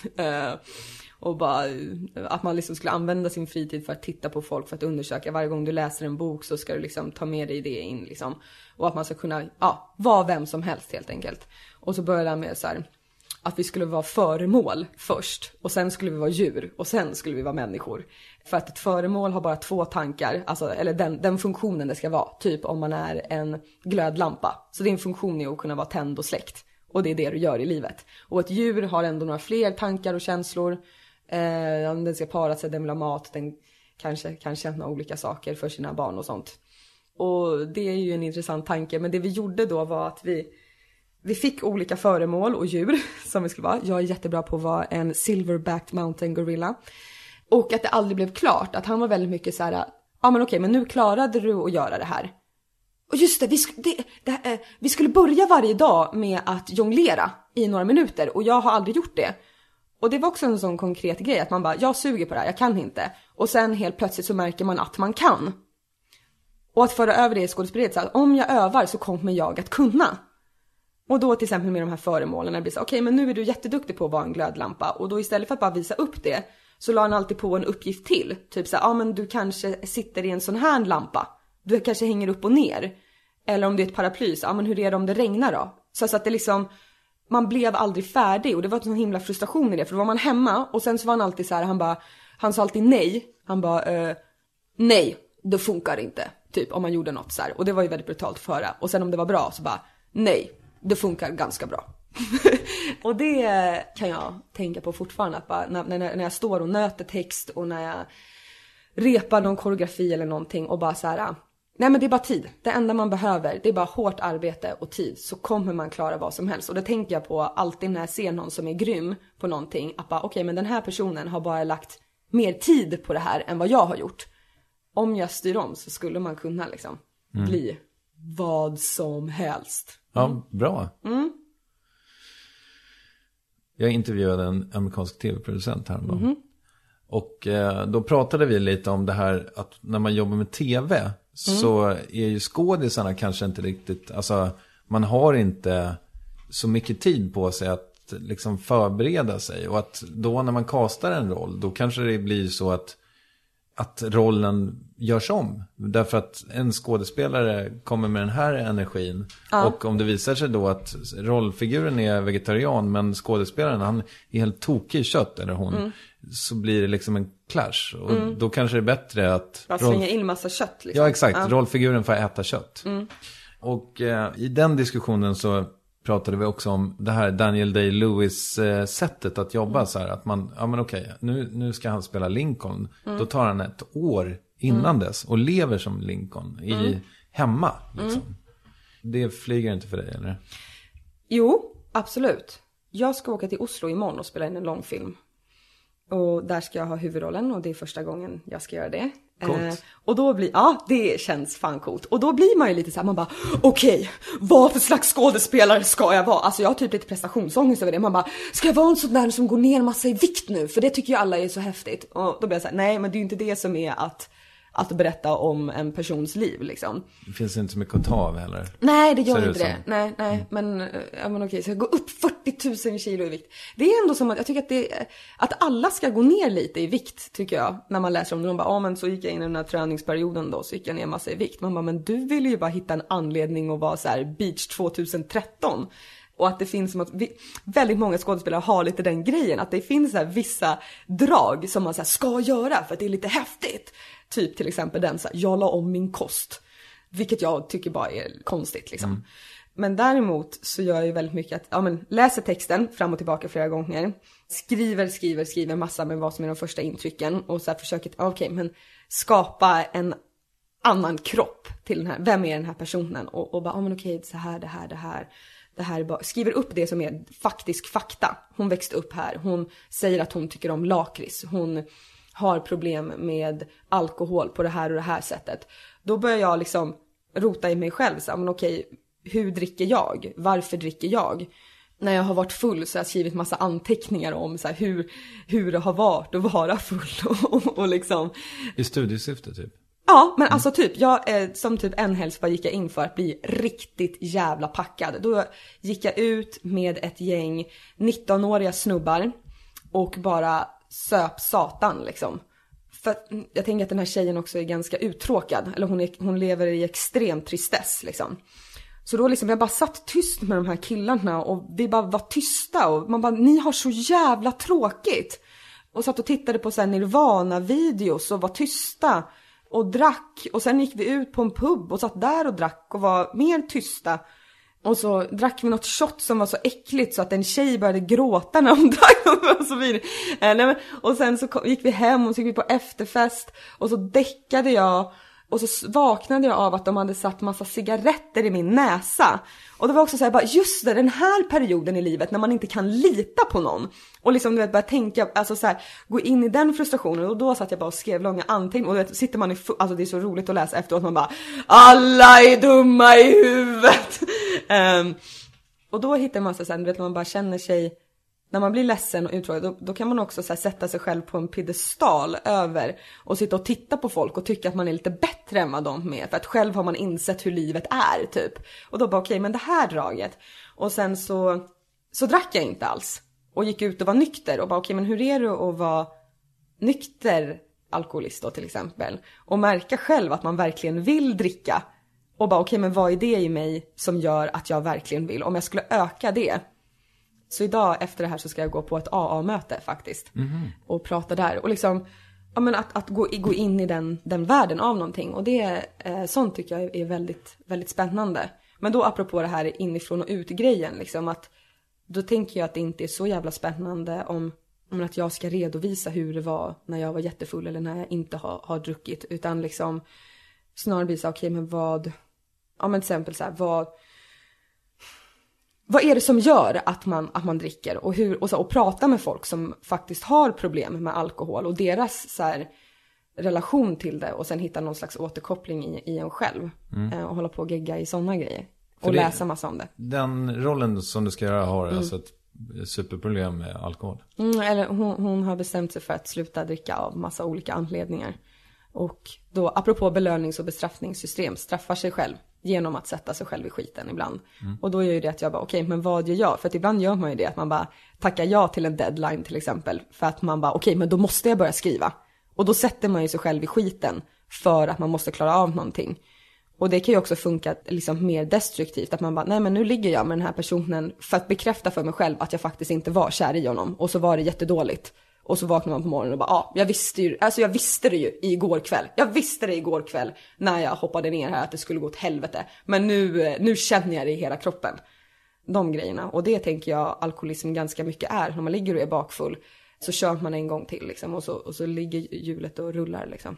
Och bara att man liksom skulle använda sin fritid för att titta på folk, för att undersöka. Varje gång du läser en bok så ska du liksom ta med dig det in liksom. Och att man ska kunna vara vem som helst helt enkelt. Och så började han med så här, att vi skulle vara föremål först, och sen skulle vi vara djur, och sen skulle vi vara människor. För att ett föremål har bara 2 tankar, alltså, eller den funktionen det ska vara, typ om man är en glödlampa. Så din funktion är att kunna vara tänd och släckt, och det är det du gör i livet. Och ett djur har ändå några fler tankar och känslor. Den ska para sig, den vill ha mat, den kanske kan känna olika saker för sina barn och sånt. Och det är ju en intressant tanke, men det vi gjorde då var att vi fick olika föremål och djur som vi skulle vara. Jag är jättebra på att vara en silverbacked mountain gorilla. Och att det aldrig blev klart. Att han var väldigt mycket så här, men okej, men nu klarade du att göra det här. Och just det, vi skulle börja varje dag med att jonglera i några minuter. Och jag har aldrig gjort det. Och det var också en sån konkret grej att man bara, jag suger på det här, jag kan inte. Och sen helt plötsligt så märker man att man kan. Och att föra över det i skådespeleriet, så att om jag övar så kommer jag att kunna. Och då till exempel med de här föremålen, det blir så, okej, men nu är du jätteduktig på att vara en glödlampa. Och då istället för att bara visa upp det, så la han alltid på en uppgift till. Typ så här, men du kanske sitter i en sån här lampa. Du kanske hänger upp och ner. Eller om det är ett paraply, så, men hur är det om det regnar då? Så att det liksom, man blev aldrig färdig. Och det var en sån himla frustration i det. För då var man hemma, och sen så var han alltid så här, han sa alltid nej. Han bara, nej, det funkar inte. Typ om man gjorde något så här. Och det var ju väldigt brutalt för höra. Och sen om det var bra så bara, nej, det funkar ganska bra. Och det kan jag tänka på fortfarande. Att bara, när jag står och nöter text och när jag repar någon koreografi eller någonting och bara så här, Nej, men det är bara tid. Det enda man behöver, det är bara hårt arbete och tid. Så kommer man klara vad som helst. Och det tänker jag på alltid när jag ser någon som är grym på någonting. Att bara, okej, men den här personen har bara lagt mer tid på det här än vad jag har gjort. Om jag styr om så skulle man kunna liksom bli vad som helst. Ja, bra. Jag intervjuade en amerikansk tv-producent häromdagen. Och då pratade vi lite om det här att när man jobbar med tv så är ju skådisarna kanske inte riktigt, alltså man har inte så mycket tid på sig att liksom förbereda sig. Och att då när man castar en roll, då kanske det blir så att rollen görs om. Därför att en skådespelare kommer med den här energin. Ja. Och om det visar sig då att rollfiguren är vegetarian men skådespelaren han är helt tokig i kött eller hon, så blir det liksom en clash. Och då kanske det är bättre att slänga in massa kött liksom. Ja, exakt. Rollfiguren får äta kött. Och i den diskussionen så pratade vi också om det här Daniel Day-Lewis sättet att jobba så här, att man, ja men okej, nu ska han spela Lincoln. Då tar han ett år innan dess och lever som Lincoln hemma liksom. Det flyger inte för dig, eller? Jo, absolut. Jag ska åka till Oslo imorgon och spela in en långfilm. Och där ska jag ha huvudrollen och det är första gången jag ska göra det. Och då blir, det känns fan coolt. Och då blir man ju lite så här, man bara, okej, vad för slags skådespelare ska jag vara? Alltså jag har typ lite prestationsångest över det. Man bara, ska jag vara en sån där som går ner massa i vikt nu? För det tycker ju alla är så häftigt. Och då blir jag så här, nej men det är ju inte det som är att berätta om en persons liv liksom. Det finns inte så mycket att ta av heller. Nej, det gör inte det. Nej, men okej, så jag går upp 40 000 kilo i vikt. Det är ändå som att jag tycker att alla ska gå ner lite i vikt, tycker jag. När man läser om det, de bara, men så gick jag in i den här träningsperioden då, så gick jag ner massa i vikt. Man bara, men du vill ju bara hitta en anledning att vara så här beach 2013. Och att det finns som att väldigt många skådespelare har lite den grejen. Att det finns så här vissa drag som man så här ska göra för att det är lite häftigt. Typ till exempel den så här, jag la om min kost. Vilket jag tycker bara är konstigt liksom. Men däremot så gör jag ju väldigt mycket att, läser texten fram och tillbaka flera gånger. Skriver massa med vad som är de första intrycken. Och så här försöker, men skapa en annan kropp till den här. Vem är den här personen? Och bara, så här, det här är bara, skriver upp det som är faktisk fakta. Hon växte upp här. Hon säger att hon tycker om lakrits. Hon har problem med alkohol på det här och det här sättet. Då börjar jag liksom rota i mig själv. Så, hur dricker jag? Varför dricker jag? När jag har varit full så har jag skrivit massa anteckningar om så här, hur det har varit att vara full. och liksom. I studiesyfte typ? Ja, men alltså typ, jag som typ en helg bara gick jag in för att bli riktigt jävla packad. Då gick jag ut med ett gäng 19-åriga snubbar och bara söp satan liksom. För jag tänker att den här tjejen också är ganska uttråkad. Eller hon lever i extrem tristess liksom. Så då liksom, jag bara satt tyst med de här killarna och vi bara var tysta. Och man bara, ni har så jävla tråkigt. Och satt och tittade på så här Nirvana-videos och var tysta. Och drack. Och sen gick vi ut på en pub och satt där och drack och var mer tysta. Och så drack vi något shot som var så äckligt så att en tjej började gråta när hon drack och så vidare. Och sen så gick vi hem och så gick vi på efterfest och så däckade jag. Och så vaknade jag av att de hade satt massa cigaretter i min näsa. Och det var också så här, bara, just det, den här perioden i livet när man inte kan lita på någon. Och liksom, du vet, bara tänka, alltså så här, gå in i den frustrationen. Och då satt jag bara och skrev långa anteckningar. Och du vet, sitter man alltså det är så roligt att läsa efteråt. Man bara, alla är dumma i huvudet. Och då hittar man så här, du vet, när man bara känner sig, när man blir ledsen och uttråkad, då kan man också så här, sätta sig själv på en piedestal över och sitta och titta på folk och tycka att man är lite bättre än vad de är. För att själv har man insett hur livet är typ. Och då bara okej, men det här draget. Och sen så drack jag inte alls. Och gick ut och var nykter och bara okej, men hur är det att vara nykter alkoholist då till exempel? Och märka själv att man verkligen vill dricka. Och bara okej, men vad är det i mig som gör att jag verkligen vill? Om jag skulle öka det. Så idag efter det här så ska jag gå på ett AA-möte faktiskt. Och prata där. Och liksom, att gå in i den världen av någonting. Och det sånt tycker jag är väldigt, väldigt spännande. Men då apropå det här inifrån och ut grejen. Liksom att, då tänker jag att det inte är så jävla spännande om att jag ska redovisa hur det var när jag var jättefull. Eller när jag inte har druckit. Utan liksom snarare blir så okej, men vad, ja men till exempel så här, vad är det som gör att man dricker och prata med folk som faktiskt har problem med alkohol och deras så här relation till det och sen hitta någon slags återkoppling i en själv och hålla på och gegga i sådana grejer och läsa massa om det. Den rollen som du ska göra har alltså ett superproblem med alkohol. Eller hon har bestämt sig för att sluta dricka av massa olika anledningar. Och då, apropå belönings- och bestraffningssystem, straffar sig själv genom att sätta sig själv i skiten ibland. Och då gör ju det att jag bara, okej, men vad gör jag? För att ibland gör man ju det att man bara tackar ja till en deadline till exempel. För att man bara, okej, men då måste jag börja skriva. Och då sätter man ju sig själv i skiten för att man måste klara av någonting. Och det kan ju också funka liksom mer destruktivt. Att man bara, nej men nu ligger jag med den här personen för att bekräfta för mig själv att jag faktiskt inte var kär i honom. Och så var det jättedåligt. Och så vaknar man på morgonen och bara, jag visste det ju igår kväll. Jag visste det igår kväll när jag hoppade ner här att det skulle gå åt helvete. Men nu känner jag det i hela kroppen. De grejerna. Och det tänker jag alkoholism ganska mycket är. När man ligger och är bakfull så kör man en gång till liksom. Och så ligger hjulet och rullar liksom.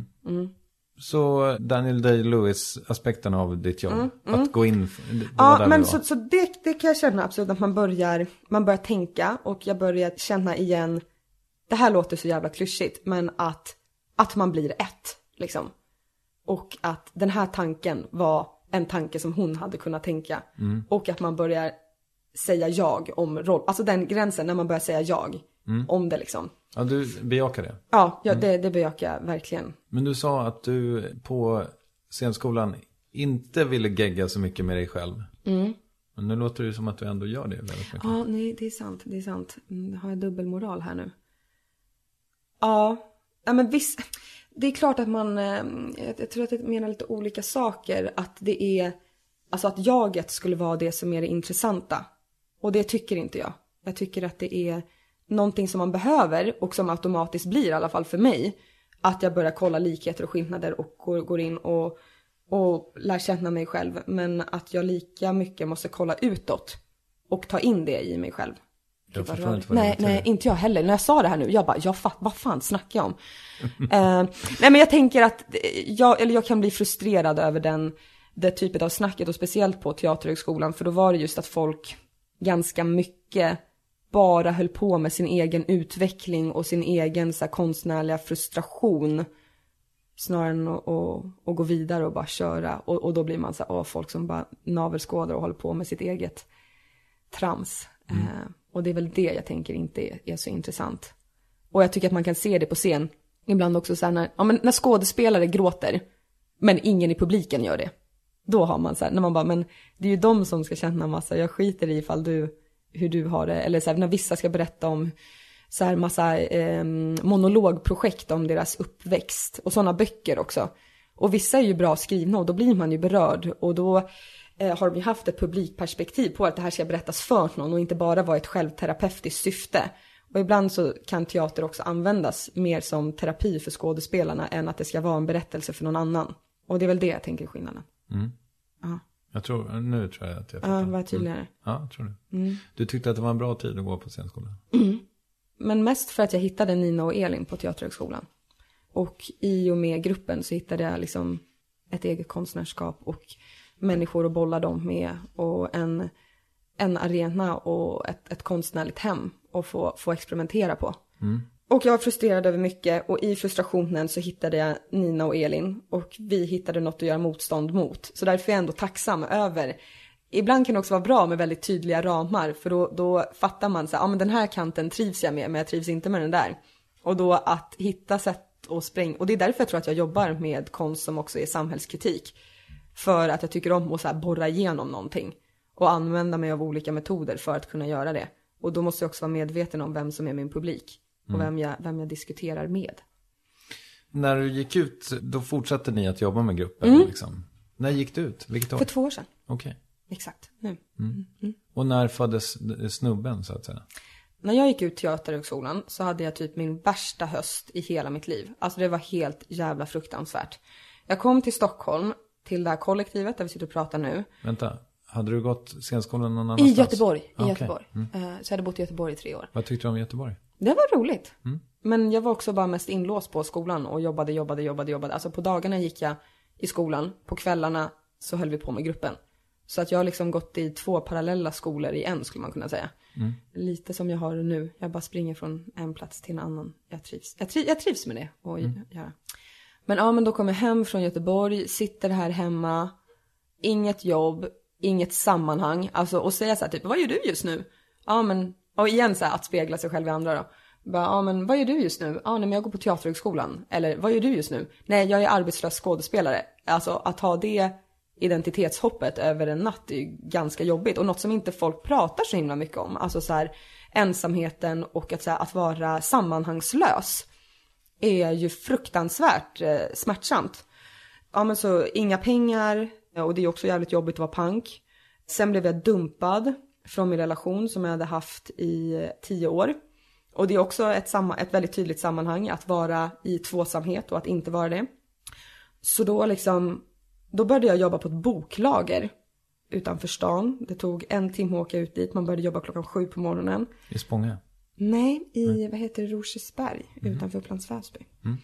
Så Daniel Day-Lewis aspekten av ditt jobb, att gå in. Ja, men så det kan jag känna absolut att man börjar tänka och jag börjar känna igen. Det här låter så jävla klyschigt, men att man blir ett liksom. Och att den här tanken var en tanke som hon hade kunnat tänka. Och att man börjar säga jag om roll. Alltså den gränsen när man börjar säga jag om det liksom. Ja, du bejakar det? Ja, det bejakar jag verkligen. Men du sa att du på scenskolan inte ville gegga så mycket med dig själv. Men nu låter det som att du ändå gör det väldigt mycket. Ja, nej, det är sant. Har jag dubbelmoral här nu? Ja, men visst. Det är klart att jag tror att jag menar lite olika saker. Att det är, alltså att jaget skulle vara det som är det intressanta. Och det tycker inte jag. Jag tycker att det är någonting som man behöver och som automatiskt blir i alla fall för mig. Att jag börjar kolla likheter och skillnader och går in och lär känna mig själv. Men att jag lika mycket måste kolla utåt och ta in det i mig själv. Jag förstår inte vad det betyder. Nej, inte jag heller. När jag sa det här nu, jag bara, vad fan snackar jag om? Nej, men jag tänker att jag kan bli frustrerad över det typet av snacket och speciellt på Teaterhögskolan. För då var det just att folk ganska mycket bara höll på med sin egen utveckling och sin egen så här, konstnärliga frustration snarare än att gå vidare och bara köra. Och då blir man så här, folk som bara navelskådar och håller på med sitt eget trams. Och det är väl det jag tänker inte är så intressant. Och jag tycker att man kan se det på scen ibland också så här när skådespelare gråter men ingen i publiken gör det. Då har man så här, när man bara, men det är ju de som ska känna massa, jag skiter i hur du har det. Eller så här, när vissa ska berätta om så här massa monologprojekt om deras uppväxt. Och sådana böcker också. Och vissa är ju bra skrivna och då blir man ju berörd. Och då har vi haft ett publikperspektiv på att det här ska berättas för någon. Och inte bara vara ett självterapeutiskt syfte. Och ibland så kan teater också användas mer som terapi för skådespelarna än att det ska vara en berättelse för någon annan. Och det är väl det jag tänker skillnaden. Ja. Nu tror jag att jag fattar. Ja, vad tydligare. Ja, jag tror det. Du tyckte att det var en bra tid att gå på scenskolan? Men mest för att jag hittade Nina och Elin på Teaterhögskolan. Och i och med gruppen så hittade jag liksom ett eget konstnärskap och människor att bolla dem med. Och en arena och ett konstnärligt hem att få experimentera på. Och jag var frustrerad över mycket och i frustrationen så hittade jag Nina och Elin och vi hittade något att göra motstånd mot. Så därför är jag ändå tacksam över. Ibland kan det också vara bra med väldigt tydliga ramar för då fattar man så här, men den här kanten trivs jag med men jag trivs inte med den där. Och då att hitta sätt att spränga, och det är därför jag tror att jag jobbar med konst som också är samhällskritik. För att jag tycker om att så här borra igenom någonting och använda mig av olika metoder för att kunna göra det. Och då måste jag också vara medveten om vem som är min publik. Och vem jag diskuterar med. När du gick ut, då fortsatte ni att jobba med gruppen liksom. När gick du ut? Vilket år? För 2 år sedan. Okej. Exakt, nu. Och när föddes snubben så att säga? När jag gick ut Teaterhögskolan så hade jag typ min värsta höst i hela mitt liv. Alltså det var helt jävla fruktansvärt. Jag kom till Stockholm, till det här kollektivet där vi sitter och pratar nu. Vänta, hade du gått scenskolan någon annanstans? I Göteborg. Okay. Göteborg. Så jag hade bott i Göteborg i 3 år. Vad tyckte du om Göteborg? Det var roligt. Men jag var också bara mest inlåst på skolan och jobbade. Alltså på dagarna gick jag i skolan. På kvällarna så höll vi på med gruppen. Så att jag har liksom gått i 2 parallella skolor i en, skulle man kunna säga. Lite som jag har nu. Jag bara springer från en plats till en annan. Jag trivs med det. Men då kommer jag hem från Göteborg. Sitter här hemma. Inget jobb. Inget sammanhang. Alltså, och säga så här typ, vad gör du just nu? Och igen så här, att spegla sig själv i andra då. Men vad gör du just nu? Nej, men jag går på teaterhögskolan. Eller vad gör du just nu? Nej, jag är arbetslös skådespelare. Alltså att ha det identitetshoppet över en natt är ju ganska jobbigt. Och något som inte folk pratar så himla mycket om. Alltså så här, ensamheten och att vara sammanhangslös är ju fruktansvärt smärtsamt. Så inga pengar. Och det är också jävligt jobbigt att vara pank. Sen blev jag dumpad från min relation som jag hade haft i 10 år. Och det är också ett väldigt tydligt sammanhang att vara i tvåsamhet och att inte vara det. Så då började jag jobba på ett boklager utanför stan. Det tog 1 timme att åka ut dit. Man började jobba 7:00 på morgonen. I Spånga? Nej, i Rosersberg utanför Upplands Väsby.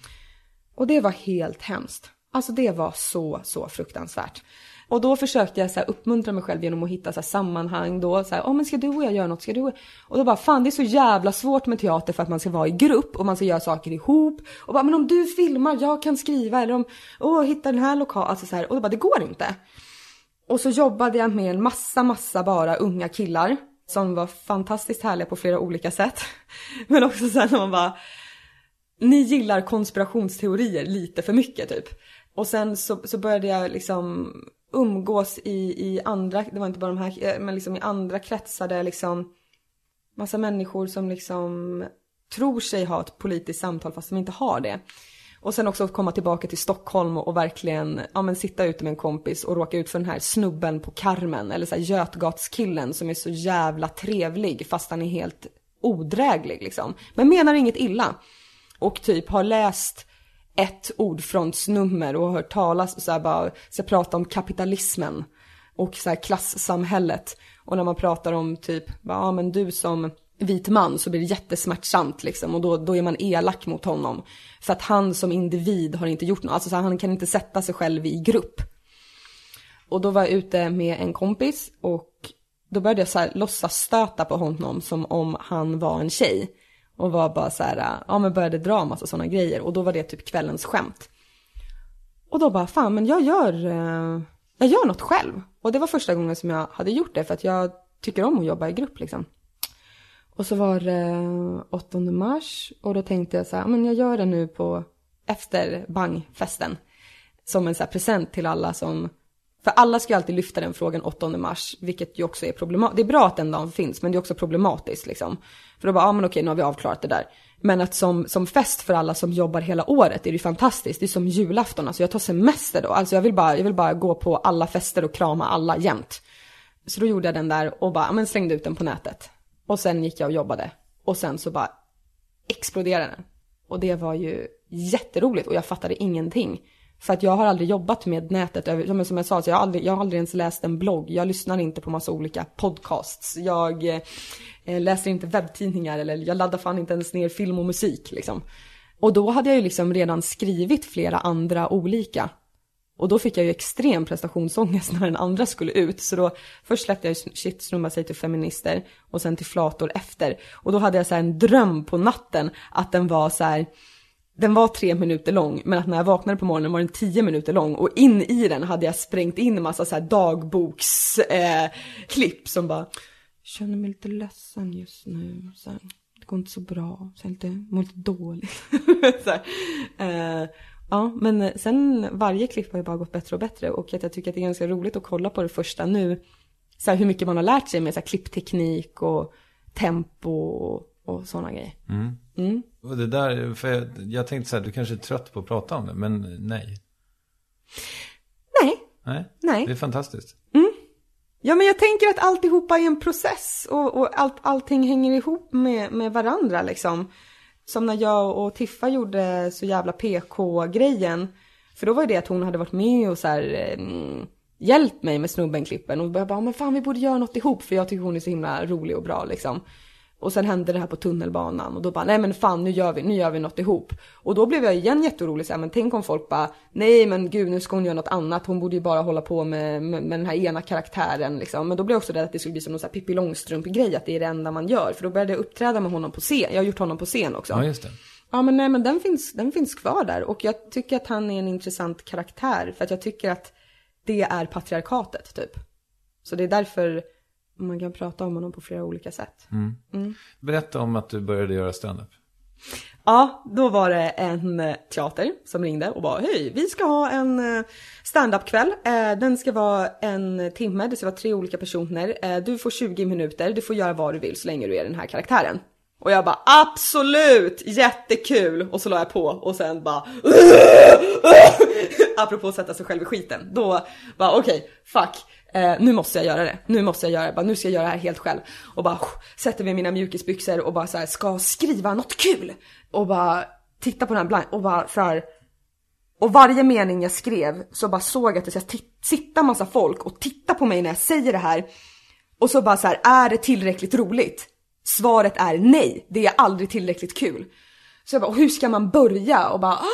Och det var helt hemskt. Alltså det var så fruktansvärt. Och då försökte jag uppmuntra mig själv genom att hitta sammanhang då. Men ska du och jag göra något? Ska du? Och då bara, fan det är så jävla svårt med teater för att man ska vara i grupp och man ska göra saker ihop. Och bara, men om du filmar, jag kan skriva. Eller hitta den här lokalen. Alltså och då bara, det går inte. Och så jobbade jag med en massa bara unga killar. Som var fantastiskt härliga på flera olika sätt. Men också när man bara, ni gillar konspirationsteorier lite för mycket typ. Och sen så började jag umgås i andra, det var inte bara de här, men i andra kretsar där massa människor som tror sig ha ett politiskt samtal fast de inte har det. Och sen också komma tillbaka till Stockholm och verkligen sitta ute med en kompis och råka ut för den här snubben på Carmen eller Götgatskillen som är så jävla trevlig fast han är helt odräglig Men menar inget illa. Och typ har läst ett ordfrontsnummer och hört talas och så prata om kapitalismen och klassamhället. Och när man pratar om typ, men du som vit man så blir det jättesmärtsamt och då är man elak mot honom. För att han som individ har inte gjort något. Alltså han kan inte sätta sig själv i grupp. Och då var jag ute med en kompis och då började jag låtsas stöta på honom som om han var en tjej. Och var bara men började dra en massa sådana grejer. Och då var det typ kvällens skämt. Och då bara, fan men jag gör något själv. Och det var första gången som jag hade gjort det. För att jag tycker om att jobba i grupp Och så var det 8 mars. Och då tänkte jag men jag gör det nu efter bangfesten. Som en present till alla som... För alla ska alltid lyfta den frågan 8 mars. Vilket ju också är problematiskt. Det är bra att den dagen finns. Men det är också problematiskt För då bara, men okej, nu har vi avklarat det där. Men att som fest för alla som jobbar hela året är det fantastiskt. Det är som julafton. Alltså jag tar semester då. Alltså jag vill bara gå på alla fester och krama alla jämt. Så då gjorde jag den där och bara, slängde ut den på nätet. Och sen gick jag och jobbade. Och sen så bara exploderade den. Och det var ju jätteroligt. Och jag fattade ingenting. För att jag har aldrig jobbat med nätet. Som jag sa, så jag har aldrig ens läst en blogg. Jag lyssnar inte på massa olika podcasts. Jag läser inte webbtidningar. Eller jag laddar fan inte ens ner film och musik. Och då hade jag ju redan skrivit flera andra olika. Och då fick jag ju extrem prestationsångest när den andra skulle ut. Så då först släppte jag shit snumma sig till feminister. Och sen till flator efter. Och då hade jag en dröm på natten. Att den var den var 3 minuter lång, men att när jag vaknade på morgonen var den 10 minuter lång. Och in i den hade jag sprängt in en massa dagboksklipp som bara, känner mig lite ledsen just nu. Det går inte så bra. Mår lite dåligt. Ja, men sen varje klipp har ju bara gått bättre och bättre. Och jag tycker att det är ganska roligt att kolla på det första nu. Hur mycket man har lärt sig med klippteknik och tempo och sådana grejer. Och det där, för jag tänkte du kanske är trött på att prata om det, men nej. Nej. Det är fantastiskt. Ja, men jag tänker att alltihopa är en process och allting hänger ihop med varandra Som när jag och Tiffa gjorde så jävla PK-grejen. För då var det att hon hade varit med och hjälpt mig med snubbenklippen. Och jag bara, men fan vi borde göra något ihop. För jag tycker hon är så himla rolig och bra Och sen hände det här på tunnelbanan. Och då bara, nej men fan, nu gör vi något ihop. Och då blev jag igen jätteorolig. Så här, men tänk om folk bara, nej men gud, nu ska hon göra något annat. Hon borde ju bara hålla på med den här ena karaktären. Liksom. Men då blev jag också rädd att det skulle bli som någon så här Pippi Långstrump-grej. Att det är det enda man gör. För då började jag uppträda med honom på scen. Jag har gjort honom på scen också. Ja, just det. Ja, men nej, men den finns kvar där. Och jag tycker att han är en intressant karaktär. För att jag tycker att det är patriarkatet, typ. Så det är därför man kan prata om honom på flera olika sätt. Berätta om att du började göra stand-up. Ja, då var det en teater som ringde och bara, hej, vi ska ha en stand-up-kväll. Den ska vara 1 timme, det ska vara 3 olika personer. Du får 20 minuter, du får göra vad du vill så länge du är den här karaktären. Och jag bara, absolut, jättekul. Och så la jag på och sen bara apropå att sätta sig själv i skiten. Då bara, okej, fuck. Nu måste jag göra det. Nu ska jag göra det här helt själv. Och bara sätter mig i mina mjukisbyxor och bara så här, ska skriva något kul. Och bara titta på den här blind och bara så här. Och varje mening jag skrev så bara såg jag att det ska sitta massa folk och titta på mig när jag säger det här. Och så bara så här, är det tillräckligt roligt? Svaret är nej, det är aldrig tillräckligt kul. Så jag bara, hur ska man börja? Och bara,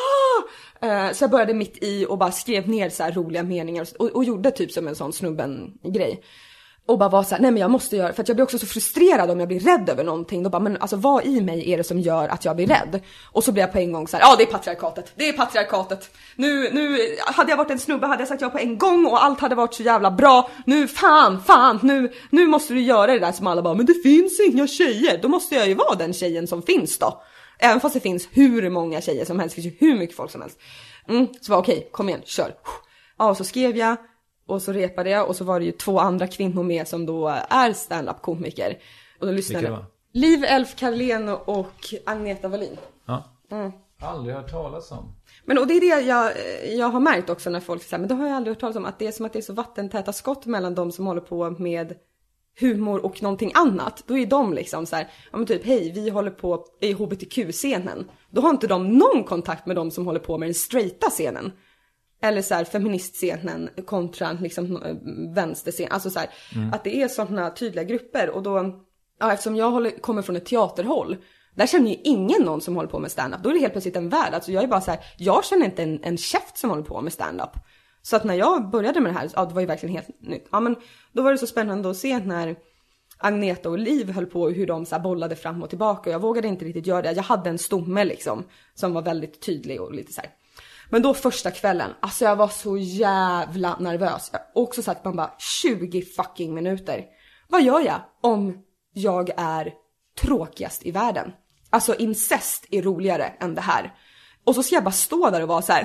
så jag började mitt i och bara skrev ner så här roliga meningar och gjorde typ som en sån snubben-grej. Och bara var så här, nej men jag måste göra, för att jag blir också så frustrerad om jag blir rädd över någonting. Då bara, men alltså vad i mig är det som gör att jag blir rädd? Och så blir jag på en gång så här, ja det är patriarkatet. Nu hade jag varit en snubbe hade jag sagt ja på en gång och allt hade varit så jävla bra. Nu fan, nu måste du göra det där som alla bara, men det finns inga tjejer. Då måste jag ju vara den tjejen som finns då. Även fast det finns hur många tjejer som helst, det finns ju hur mycket folk som helst. Så var okej, kom igen, kör. Ja, och så skrev jag. Och så repade jag och så var det ju 2 andra kvinnor med som då är stand-up-komiker. Och då lyssnade jag. Liv Elf Karlén och Agneta Wallin. Ja. Aldrig hört talas om. Men och det är det jag har märkt också när folk säger, men det har jag aldrig hört talas om. Att det är som att det är så vattentäta skott mellan de som håller på med humor och någonting annat. Då är de liksom så här, ja men typ, hej, vi håller på i HBTQ-scenen. Då har inte de någon kontakt med de som håller på med den straighta scenen. Eller så här feministscenen kontra liksom vänsterscenen. Alltså så här, att det är sådana tydliga grupper. Och då, ja, eftersom jag kommer från ett teaterhåll, där känner ju ingen någon som håller på med stand-up. Då är det helt plötsligt en värld. Alltså jag är bara så här, jag känner inte en käft som håller på med stand-up. Så att när jag började med det här, ja det var ju verkligen helt nytt. Ja men då var det så spännande att se när Agneta och Liv höll på hur de så här bollade fram och tillbaka. Och jag vågade inte riktigt göra det. Jag hade en stomme liksom, som var väldigt tydlig och lite så här. Men då första kvällen, alltså jag var så jävla nervös. Jag också satt man bara 20 fucking minuter. Vad gör jag om jag är tråkigast i världen? Alltså incest är roligare än det här. Och så ska jag bara stå där och vara så här,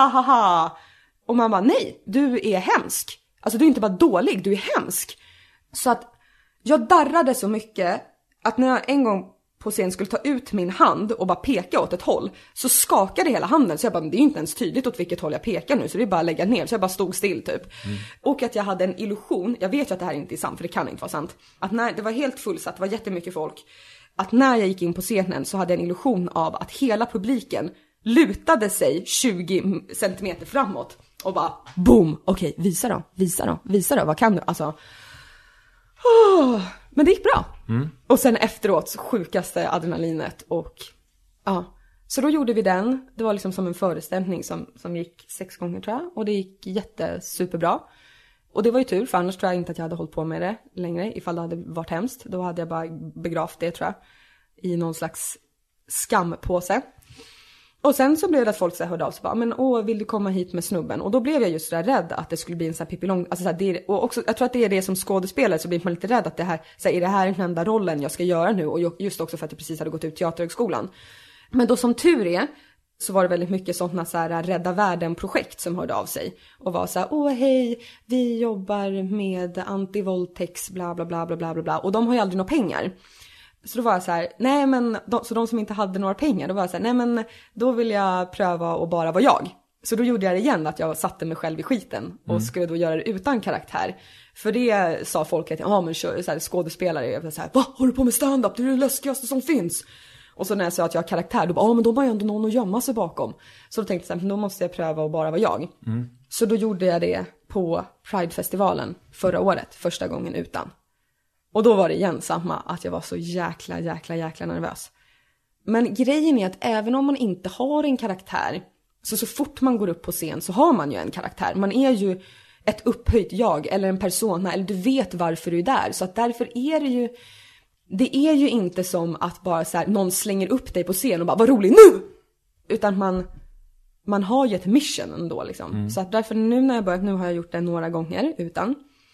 haha. Och man bara, nej, du är hemsk. Alltså du är inte bara dålig, du är hemsk. Så att jag darrade så mycket att när jag en gång på scen skulle ta ut min hand och bara peka åt ett håll, så skakade hela handen. Så jag bara, det är inte ens tydligt åt vilket håll jag pekar nu, så det är bara att lägga ner. Så jag bara stod still typ. Och att jag hade en illusion, jag vet ju att det här inte är sant, för det kan inte vara sant. Att när det var helt fullsatt, det var jättemycket folk, att när jag gick in på scenen så hade jag en illusion av att hela publiken lutade sig 20 centimeter framåt och bara, boom, okej, visa då, vad kan du? Alltså, men det gick bra. Och sen efteråt så sjukaste adrenalinet och ja, så då gjorde vi den. Det var liksom som en föreställning som gick 6 gånger tror jag, och det gick superbra. Och det var ju tur, för annars tror jag inte att jag hade hållit på med det längre. Ifall det hade varit hemskt, då hade jag bara begravt det tror jag i någon slags skampåse. Och sen så blev det att folk så här hörde av sig bara, men vill du komma hit med snubben? Och då blev jag just så där rädd att det skulle bli en sån här Pippi Lång, alltså så här, det, och också, jag tror att det är det som skådespelare, så blir man lite rädd att det här, så här, är det här den enda rollen jag ska göra nu? Och just också för att jag precis hade gått ut teaterhögskolan. Men då som tur är, så var det väldigt mycket sådana så här rädda världen-projekt som hörde av sig. Och var så här, hej, vi jobbar med antivåldtäkts bla bla bla bla bla bla. Och de har ju aldrig några pengar. Så då var jag så här, nej men, så de som inte hade några pengar, då var jag så här, nej men, då vill jag pröva och bara vara jag. Så då gjorde jag det igen, att jag satte mig själv i skiten och skulle då göra det utan karaktär. För det sa folk att, men kör så här, skådespelare, jag var så här, vad, har du på med stand-up? Det är det läskigaste som finns. Och så när jag sa att jag har karaktär, då bara, men då har jag ändå någon att gömma sig bakom. Så då tänkte jag så här, då måste jag pröva och bara vara jag. Så då gjorde jag det på Pride-festivalen förra året, första gången utan. Och då var det igen samma, att jag var så jäkla nervös. Men grejen är att även om man inte har en karaktär, så fort man går upp på scen så har man ju en karaktär. Man är ju ett upphöjt jag eller en persona, eller du vet varför du är där. Så att därför är det är ju inte som att bara så här, någon slänger upp dig på scen och bara, vad rolig nu! Utan man har ju ett mission ändå liksom. Så att därför nu har jag gjort det några gånger utan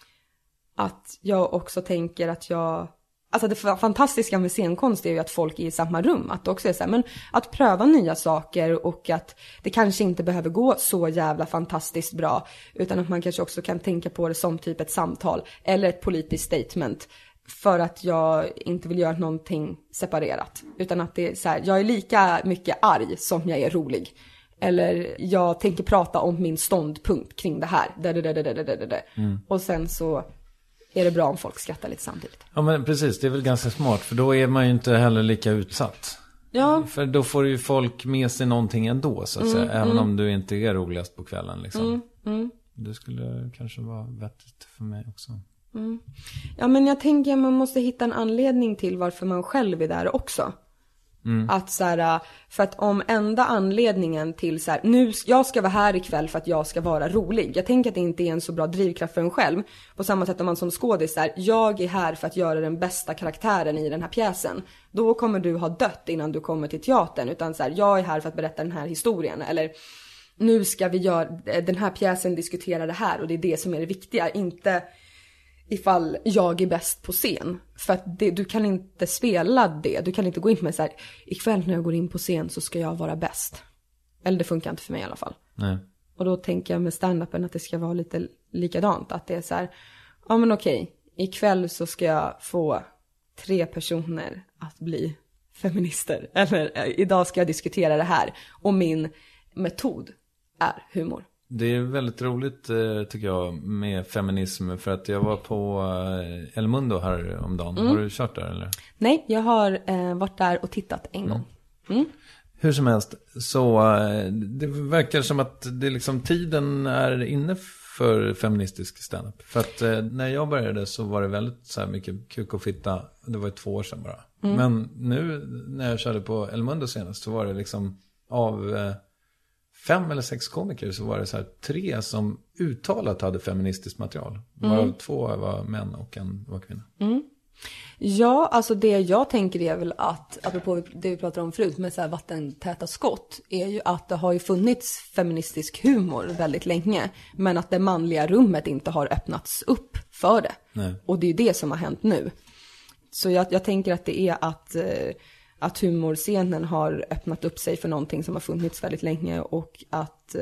att jag också tänker att alltså det fantastiska med scenkonst är ju att folk är i samma rum. Att det också är så här, men att pröva nya saker och att det kanske inte behöver gå så jävla fantastiskt bra. Utan att man kanske också kan tänka på det som typ ett samtal eller ett politiskt statement. För att jag inte vill göra någonting separerat. Utan att det är så här, jag är lika mycket arg som jag är rolig. Eller jag tänker prata om min ståndpunkt kring det här. Och sen så är det bra om folk skrattar lite samtidigt. Ja men precis, det är väl ganska smart. För då är man ju inte heller lika utsatt. Ja. För då får ju folk med sig någonting ändå så att säga. Även om du inte är roligast på kvällen liksom. Det skulle kanske vara vettigt för mig också. Ja men jag tänker att man måste hitta en anledning till varför man själv är där också. Att så här, för att om enda anledningen till så här, nu jag ska vara här ikväll för att jag ska vara rolig. Jag tänker att det inte är en så bra drivkraft för en själv. På samma sätt om man som skådis där, jag är här för att göra den bästa karaktären i den här pjäsen. Då kommer du ha dött innan du kommer till teatern. Utan så här, jag är här för att berätta den här historien. Eller nu ska vi göra den här pjäsen, diskutera det här. Och det är det som är det viktiga, inte ifall jag är bäst på scen. För att du kan inte spela det. Du kan inte gå in med så här, ikväll när jag går in på scen så ska jag vara bäst. Eller det funkar inte för mig i alla fall. Nej. Och då tänker jag med stand-upen att det ska vara lite likadant. Att det är så här, ja men okej, ikväll så ska jag få 3 personer att bli feminister. Eller idag ska jag diskutera det här. Och min metod är humor. Det är väldigt roligt tycker jag med feminism. För att jag var på El Mundo här om dagen. Har du kört där eller? Nej, jag har varit där och tittat en gång. Hur som helst, så det verkar som att det liksom, tiden är inne för feministisk stand-up. För att när jag började så var det väldigt så här mycket kuk och fitta. Det var ju 2 år sedan bara. Men nu när jag körde på El Mundo senast så var det liksom av 5 eller 6 komiker så var det så här 3 som uttalat hade feministiskt material. Varav 2 var män och 1 var kvinna. Ja, alltså det jag tänker är väl att, apropå det vi pratade om förut med så här vattentäta skott, är ju att det har ju funnits feministisk humor väldigt länge, men att det manliga rummet inte har öppnats upp för det. Nej. Och det är ju det som har hänt nu. Så jag tänker att det är att humorscenen har öppnat upp sig för någonting som har funnits väldigt länge, och att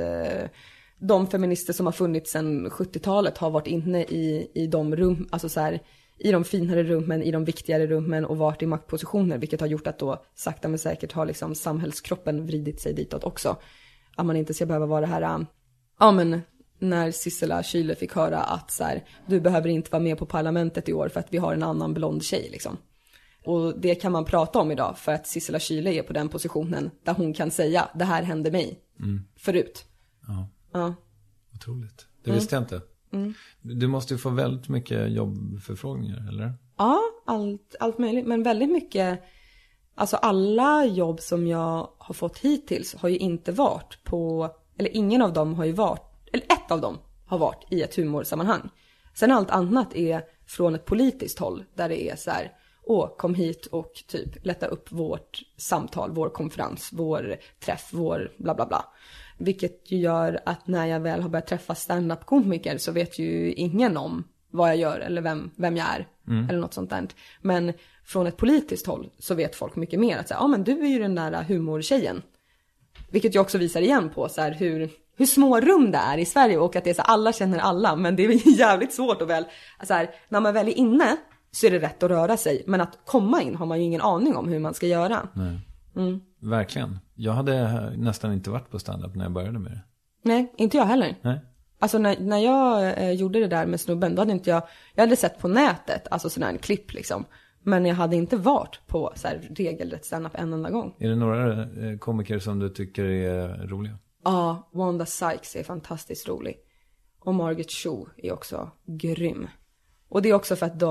de feminister som har funnits sedan 70-talet har varit inne i de rum, alltså så här, i de finare rummen, i de viktigare rummen och varit i maktpositioner, vilket har gjort att då sakta men säkert har liksom samhällskroppen vridit sig ditåt också. Att man inte ska behöva vara det här, ja men när Sissela Kyle fick höra att så här, du behöver inte vara med på parlamentet i år för att vi har en annan blond tjej liksom. Och det kan man prata om idag för att Sissela Kyle är på den positionen där hon kan säga, det här hände mig förut. Ja. Otroligt. Det visste jag inte. Du måste ju få väldigt mycket jobbförfrågningar, eller? Ja, allt möjligt. Men väldigt mycket, alltså alla jobb som jag har fått hittills har ju inte varit på, eller ingen av dem har ju varit, eller ett av dem har varit i ett humorsammanhang. Sen allt annat är från ett politiskt håll där det är så här, kom hit och typ lätta upp vårt samtal, vår konferens, vår träff, vår bla bla bla. Vilket ju gör att när jag väl har börjat träffa stand-up-komiker så vet ju ingen om vad jag gör eller vem jag är eller något sånt där. Men från ett politiskt håll så vet folk mycket mer att säga, ja men du är ju den där humortjejen. Vilket jag också visar igen på så här, hur små rum det är i Sverige, och att det är så här, alla känner alla, men det är jävligt svårt att väl, så här, när man väl är inne så är det rätt att röra sig, men att komma in har man ju ingen aning om hur man ska göra. Nej. Verkligen. Jag hade nästan inte varit på stand-up när jag började med det. Nej, inte jag heller. Nej. Alltså när jag gjorde det där med snubben, då hade inte jag hade sett på nätet, alltså sådana här klipp liksom. Men jag hade inte varit på så här regelrätt stand-up en enda gång. Är det några komiker som du tycker är roliga? Ja, Wanda Sykes är fantastiskt rolig. Och Margit Cho är också grym. Och det är också för att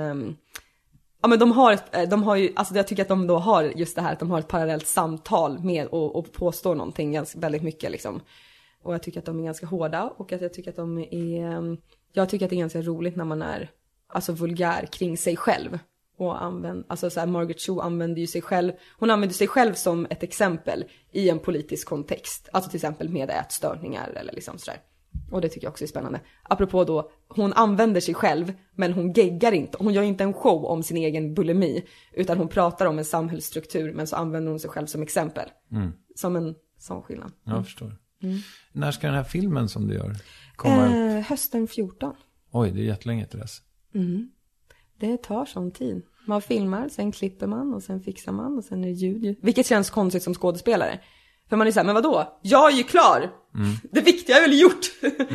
de har ju, alltså jag tycker att de då har just det här att de har ett parallellt samtal med och påstår någonting ganska, väldigt mycket liksom. Och jag tycker att de är ganska hårda och att jag tycker att jag tycker att det är ganska roligt när man är alltså vulgär kring sig själv. Och alltså så här, Margaret Cho använder ju sig själv, hon använder sig själv som ett exempel i en politisk kontext. Alltså till exempel med ätstörningar eller liksom sådär. Och det tycker jag också är spännande. Apropå då, hon använder sig själv men hon geggar inte. Hon gör inte en show om sin egen bulimi. Utan hon pratar om en samhällsstruktur men så använder hon sig själv som exempel. Som en sån skillnad. Jag förstår. När ska den här filmen som du gör komma ut? Hösten 14. Oj, det är jättelänge till dess. Det tar sån tid. Man filmar, sen klipper man och sen fixar man och sen är det ljud. Vilket känns konstigt som skådespelare. För man är så här, men vadå? Jag är ju klar! Det viktiga är väl gjort!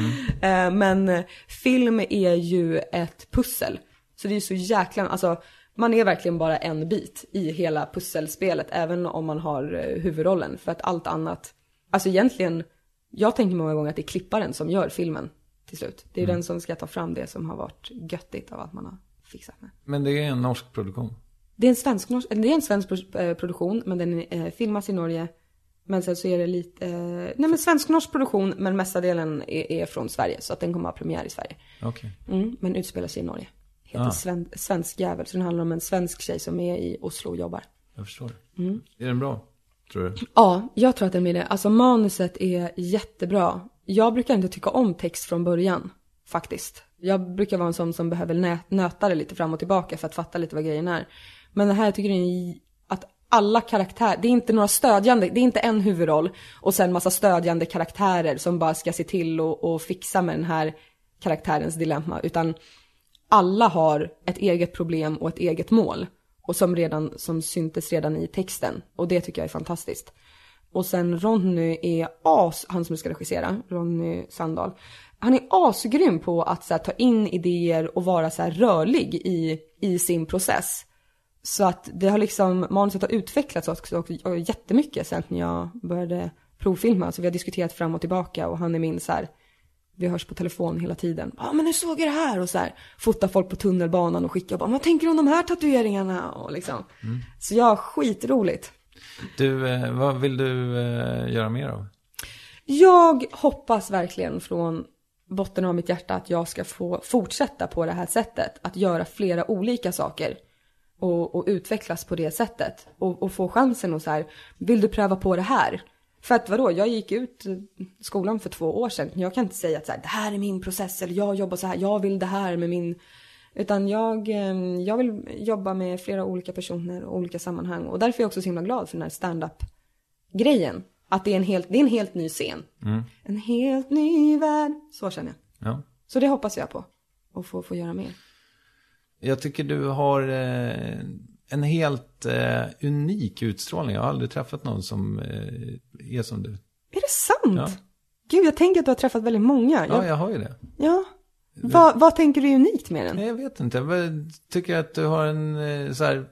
Men film är ju ett pussel. Så det är så jäkla... Alltså, man är verkligen bara en bit i hela pusselspelet. Även om man har huvudrollen. För att allt annat... Alltså egentligen... Jag tänker många gånger att det är klipparen som gör filmen till slut. Det är den som ska ta fram det som har varit göttigt av att man har fixat med. Men det är en norsk produktion? Det är en svensk produktion, men den filmas i Norge. Men sen så är det lite... svensk-norsk produktion, men mestadelen är från Sverige. Så att den kommer att ha premiär i Sverige. Okej. Men utspelar sig i Norge. Heter Svensk jävel. Så den handlar om en svensk tjej som är i Oslo och jobbar. Jag förstår. Är den bra, tror du? Ja, jag tror att den är det. Alltså manuset är jättebra. Jag brukar inte tycka om text från början, faktiskt. Jag brukar vara en sån som behöver nöta det lite fram och tillbaka för att fatta lite vad grejen är. Men det här, jag tycker att alla karaktärer, det är inte några stödjande, det är inte en huvudroll och sen massa stödjande karaktärer som bara ska se till och fixa med den här karaktärens dilemma, utan alla har ett eget problem och ett eget mål och som syntes redan i texten, och det tycker jag är fantastiskt. Och sen Ronny är han som ska regissera, Ronny Sandahl. Han är asgrym på att så här, ta in idéer och vara så här rörlig i sin process. Så att det har liksom, manuset har utvecklats också jättemycket sen när jag började provfilma. Så vi har diskuterat fram och tillbaka och han är min så här, vi hörs på telefon hela tiden. Men nu såg jag det här och så här, fotar folk på tunnelbanan och skickar bara, vad tänker du om de här tatueringarna? Och liksom. Så jag har skitroligt. Du, vad vill du göra mer av? Jag hoppas verkligen från botten av mitt hjärta att jag ska få fortsätta på det här sättet. Att göra flera olika saker. Och utvecklas på det sättet. Och få chansen och så här, vill du pröva på det här? För att vadå, jag gick ut skolan för 2 år sedan. Jag kan inte säga att så här, det här är min process. Eller jag jobbar så här, jag vill det här med min... Utan jag vill jobba med flera olika personer och olika sammanhang. Och därför är jag också så himla glad för den här stand-up-grejen. Att det är en helt ny scen. En helt ny värld. Så känner jag. Ja. Så det hoppas jag på. Och få göra mer. Jag tycker du har en helt unik utstrålning. Jag har aldrig träffat någon som är som du. Är det sant? Ja. Gud, jag tänker att du har träffat väldigt många. Ja, jag har ju det. Ja. Vad tänker du är unikt med den? Jag vet inte. Jag tycker att du har en så här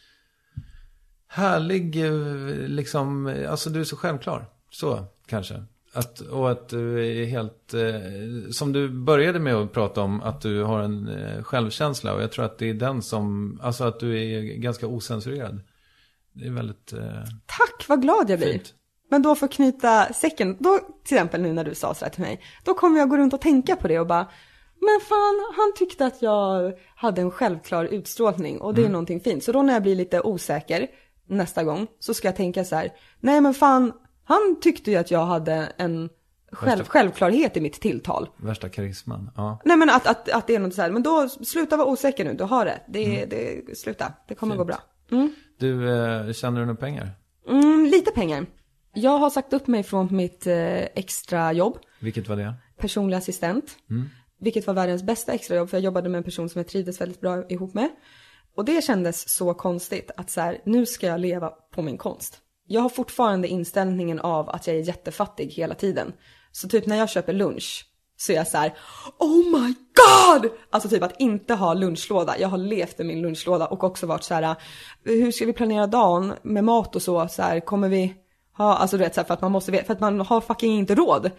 härlig liksom, alltså du är så självklar. Så kanske. Att du är helt som du började med att prata om, att du har en självkänsla, och jag tror att det är den som, alltså att du är ganska osensurerad. Det är väldigt tack, vad glad jag blir. Fint. Men då för knyta säcken, då till exempel nu när du sa så här till mig, då kommer jag gå runt och tänka på det och bara, men fan, han tyckte att jag hade en självklar utstrålning och det är någonting fint. Så då när jag blir lite osäker nästa gång så ska jag tänka så här, nej men fan, han tyckte ju att jag hade en självklarhet i mitt tilltal. Värsta karisman, ja. Nej men att det är något så här, men då sluta vara osäker nu, du har det. Det sluta, det kommer Fint. gå bra. Du, tjänar du några pengar? Lite pengar. Jag har sagt upp mig från mitt extra jobb. Vilket var det? Personlig assistent. Vilket var världens bästa extrajobb, för jag jobbade med en person som jag trivdes väldigt bra ihop med. Och det kändes så konstigt att så här, nu ska jag leva på min konst. Jag har fortfarande inställningen av att jag är jättefattig hela tiden. Så typ när jag köper lunch så är jag så här, oh my god! Alltså typ att inte ha lunchlåda. Jag har levt i min lunchlåda och också varit så här, hur ska vi planera dagen med mat och så här, kommer vi ha, alltså du vet så här, för att man måste, för att man har fucking inte råd.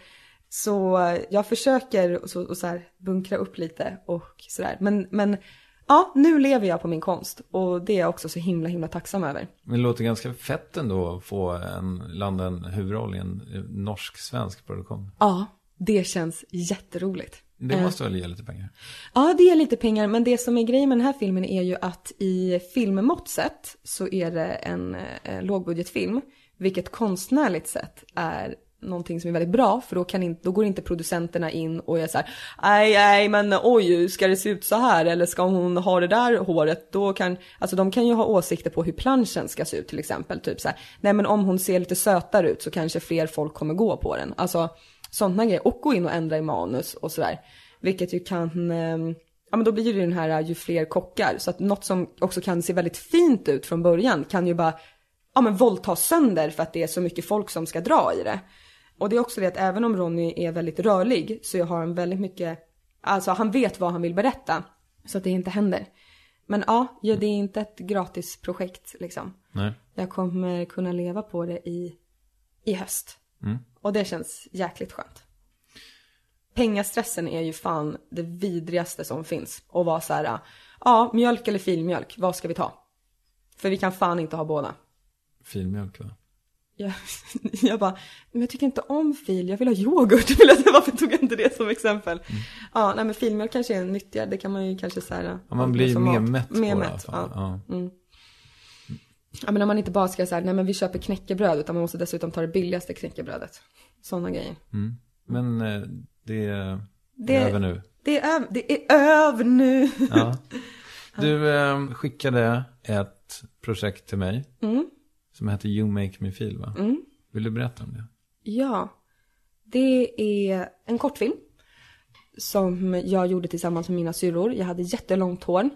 Så jag försöker och så här bunkra upp lite och sådär. Men ja, nu lever jag på min konst. Och det är jag också så himla tacksam över. Men det låter ganska fett ändå att få landa en huvudroll i en norsk-svensk produktion. Ja, det känns jätteroligt. Det måste väl ge lite pengar? Ja, det är lite pengar. Men det som är grejen med den här filmen är ju att i filmmått sett så är det en lågbudgetfilm. Vilket konstnärligt sett är någonting som är väldigt bra. För då går inte producenterna in och är så här: nej men oj, ska det se ut så här? Eller ska hon ha det där håret? Alltså de kan ju ha åsikter på hur planschen ska se ut till exempel. Typ så här: nej men om hon ser lite sötare ut så kanske fler folk kommer gå på den. Alltså sådana grejer. Och gå in och ändra i manus och sådär. Vilket ju kan... ja men då blir det den här ju fler kockar. Så att något som också kan se väldigt fint ut från början kan ju bara våldta sönder för att det är så mycket folk som ska dra i det. Och det är också det att även om Ronny är väldigt rörlig så har han väldigt mycket... Alltså han vet vad han vill berätta. Så att det inte händer. Men ja, det är inte ett gratis projekt liksom. Nej. Jag kommer kunna leva på det i höst. Och det känns jäkligt skönt. Pengastressen är ju fan det vidrigaste som finns. Och vara så här: ja, mjölk eller filmjölk, vad ska vi ta? För vi kan fan inte ha båda. Filmjölk, va? Jag bara, men jag tycker inte om fil, jag vill ha yoghurt. Varför tog jag inte det som exempel? Ja, nej men filmjölk kanske är nyttigare. Det kan man ju kanske säga. Ja, man blir mer mätt på det. Ja. Ja, men om man inte bara ska säga, nej men vi köper knäckebröd, utan man måste dessutom ta det billigaste knäckebrödet. Sådana grejer. Men det är över nu. Det är över nu. Ja. Du skickade ett projekt till mig som heter You Make Me Feel, va? Vill du berätta om det? Ja, det är en kortfilm som jag gjorde tillsammans med mina syrror. Jag hade jättelångt hår.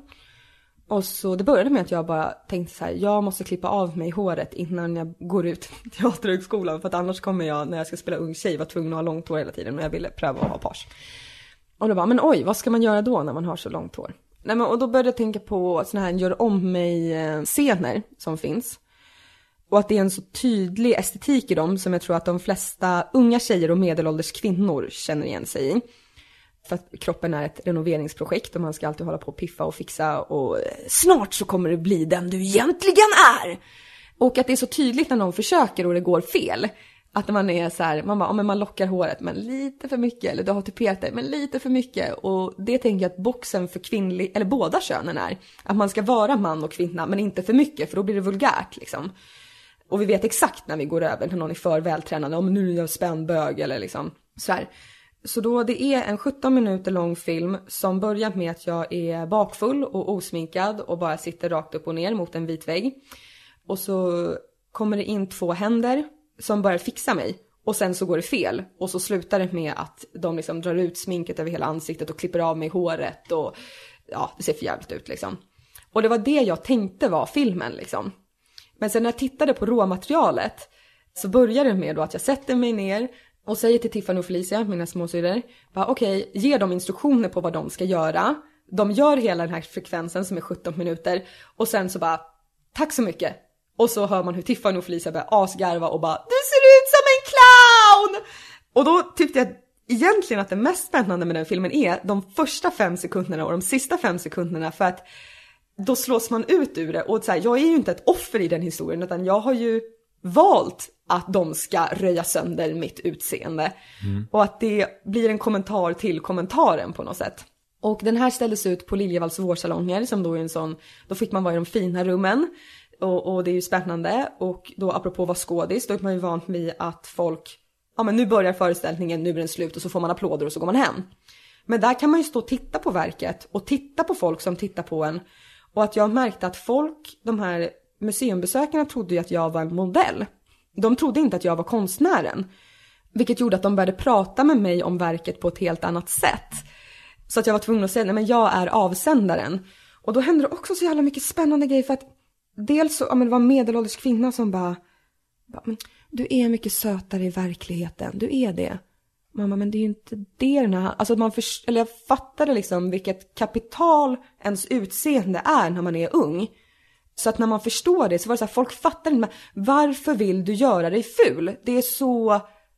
Och så det började med att jag bara tänkte så här: jag måste klippa av mig håret innan jag går ut teaterhögskolan. För att annars kommer jag, när jag ska spela ung tjej, vara tvungen att ha långt hår hela tiden. Och jag ville pröva att ha page. Och då bara, men oj, vad ska man göra då när man har så långt hår? Nej, men, och då började jag tänka på såna här gör om mig-scener som finns. Och att det är en så tydlig estetik i dem som jag tror att de flesta unga tjejer och medelålders kvinnor känner igen sig i. För att kroppen är ett renoveringsprojekt och man ska alltid hålla på och piffa och fixa. Och snart så kommer det bli den du egentligen är. Och att det är så tydligt när någon försöker och det går fel. Att man är så här, man bara, men man lockar håret men lite för mycket. Eller du har tuperat dig men lite för mycket. Och det tänker jag att boxen för kvinnlig, eller båda könen är. Att man ska vara man och kvinna men inte för mycket, för då blir det vulgärt liksom. Och vi vet exakt när vi går över när någon är för vältränad. Om nu är jag spännbög eller liksom så här. Så då det är en 17 minuter lång film som börjar med att jag är bakfull och osminkad och bara sitter rakt upp och ner mot en vit vägg. Och så kommer det in 2 händer som börjar fixa mig. Och sen så går det fel. Och så slutar det med att de liksom drar ut sminket över hela ansiktet och klipper av mig håret. Och ja, det ser för jävligt ut liksom. Och det var det jag tänkte var filmen liksom. Men sen när jag tittade på råmaterialet så började det med då att jag sätter mig ner och säger till Tiffany och Felicia, mina småsyrror, bara okej, ge dem instruktioner på vad de ska göra. De gör hela den här frekvensen som är 17 minuter. Och sen så bara, tack så mycket. Och så hör man hur Tiffany och Felicia börjar asgarva och bara, du ser ut som en clown! Och då tyckte jag egentligen att det mest spännande med den filmen är de första 5 sekunderna och de sista 5 sekunderna. För att då slås man ut ur det. Och så här, jag är ju inte ett offer i den historien, utan jag har ju valt att de ska röja sönder mitt utseende. Och att det blir en kommentar till kommentaren på något sätt. Och den här ställdes ut på Liljevalchs vårsalonger som då är en sån, då fick man vara i de fina rummen. Och det är ju spännande. Och då apropå vad skådis, då är man ju vant vid att folk, ja men nu börjar föreställningen, nu är den slut och så får man applåder och så går man hem. Men där kan man ju stå och titta på verket och titta på folk som tittar på en. Och att jag märkte att folk, de här museumbesökarna trodde ju att jag var en modell. De trodde inte att jag var konstnären. Vilket gjorde att de började prata med mig om verket på ett helt annat sätt. Så att jag var tvungen att säga, nej men jag är avsändaren. Och då hände det också så jävla mycket spännande grejer. För att dels så, ja men det var en medelålders kvinna som bara men du är mycket sötare i verkligheten. Du är det. Mamma, men det är ju inte det den här... Alltså eller jag fattade liksom vilket kapital ens utseende är när man är ung. Så att när man förstår det så var det så här, folk fattar inte, varför vill du göra dig ful? Det är så...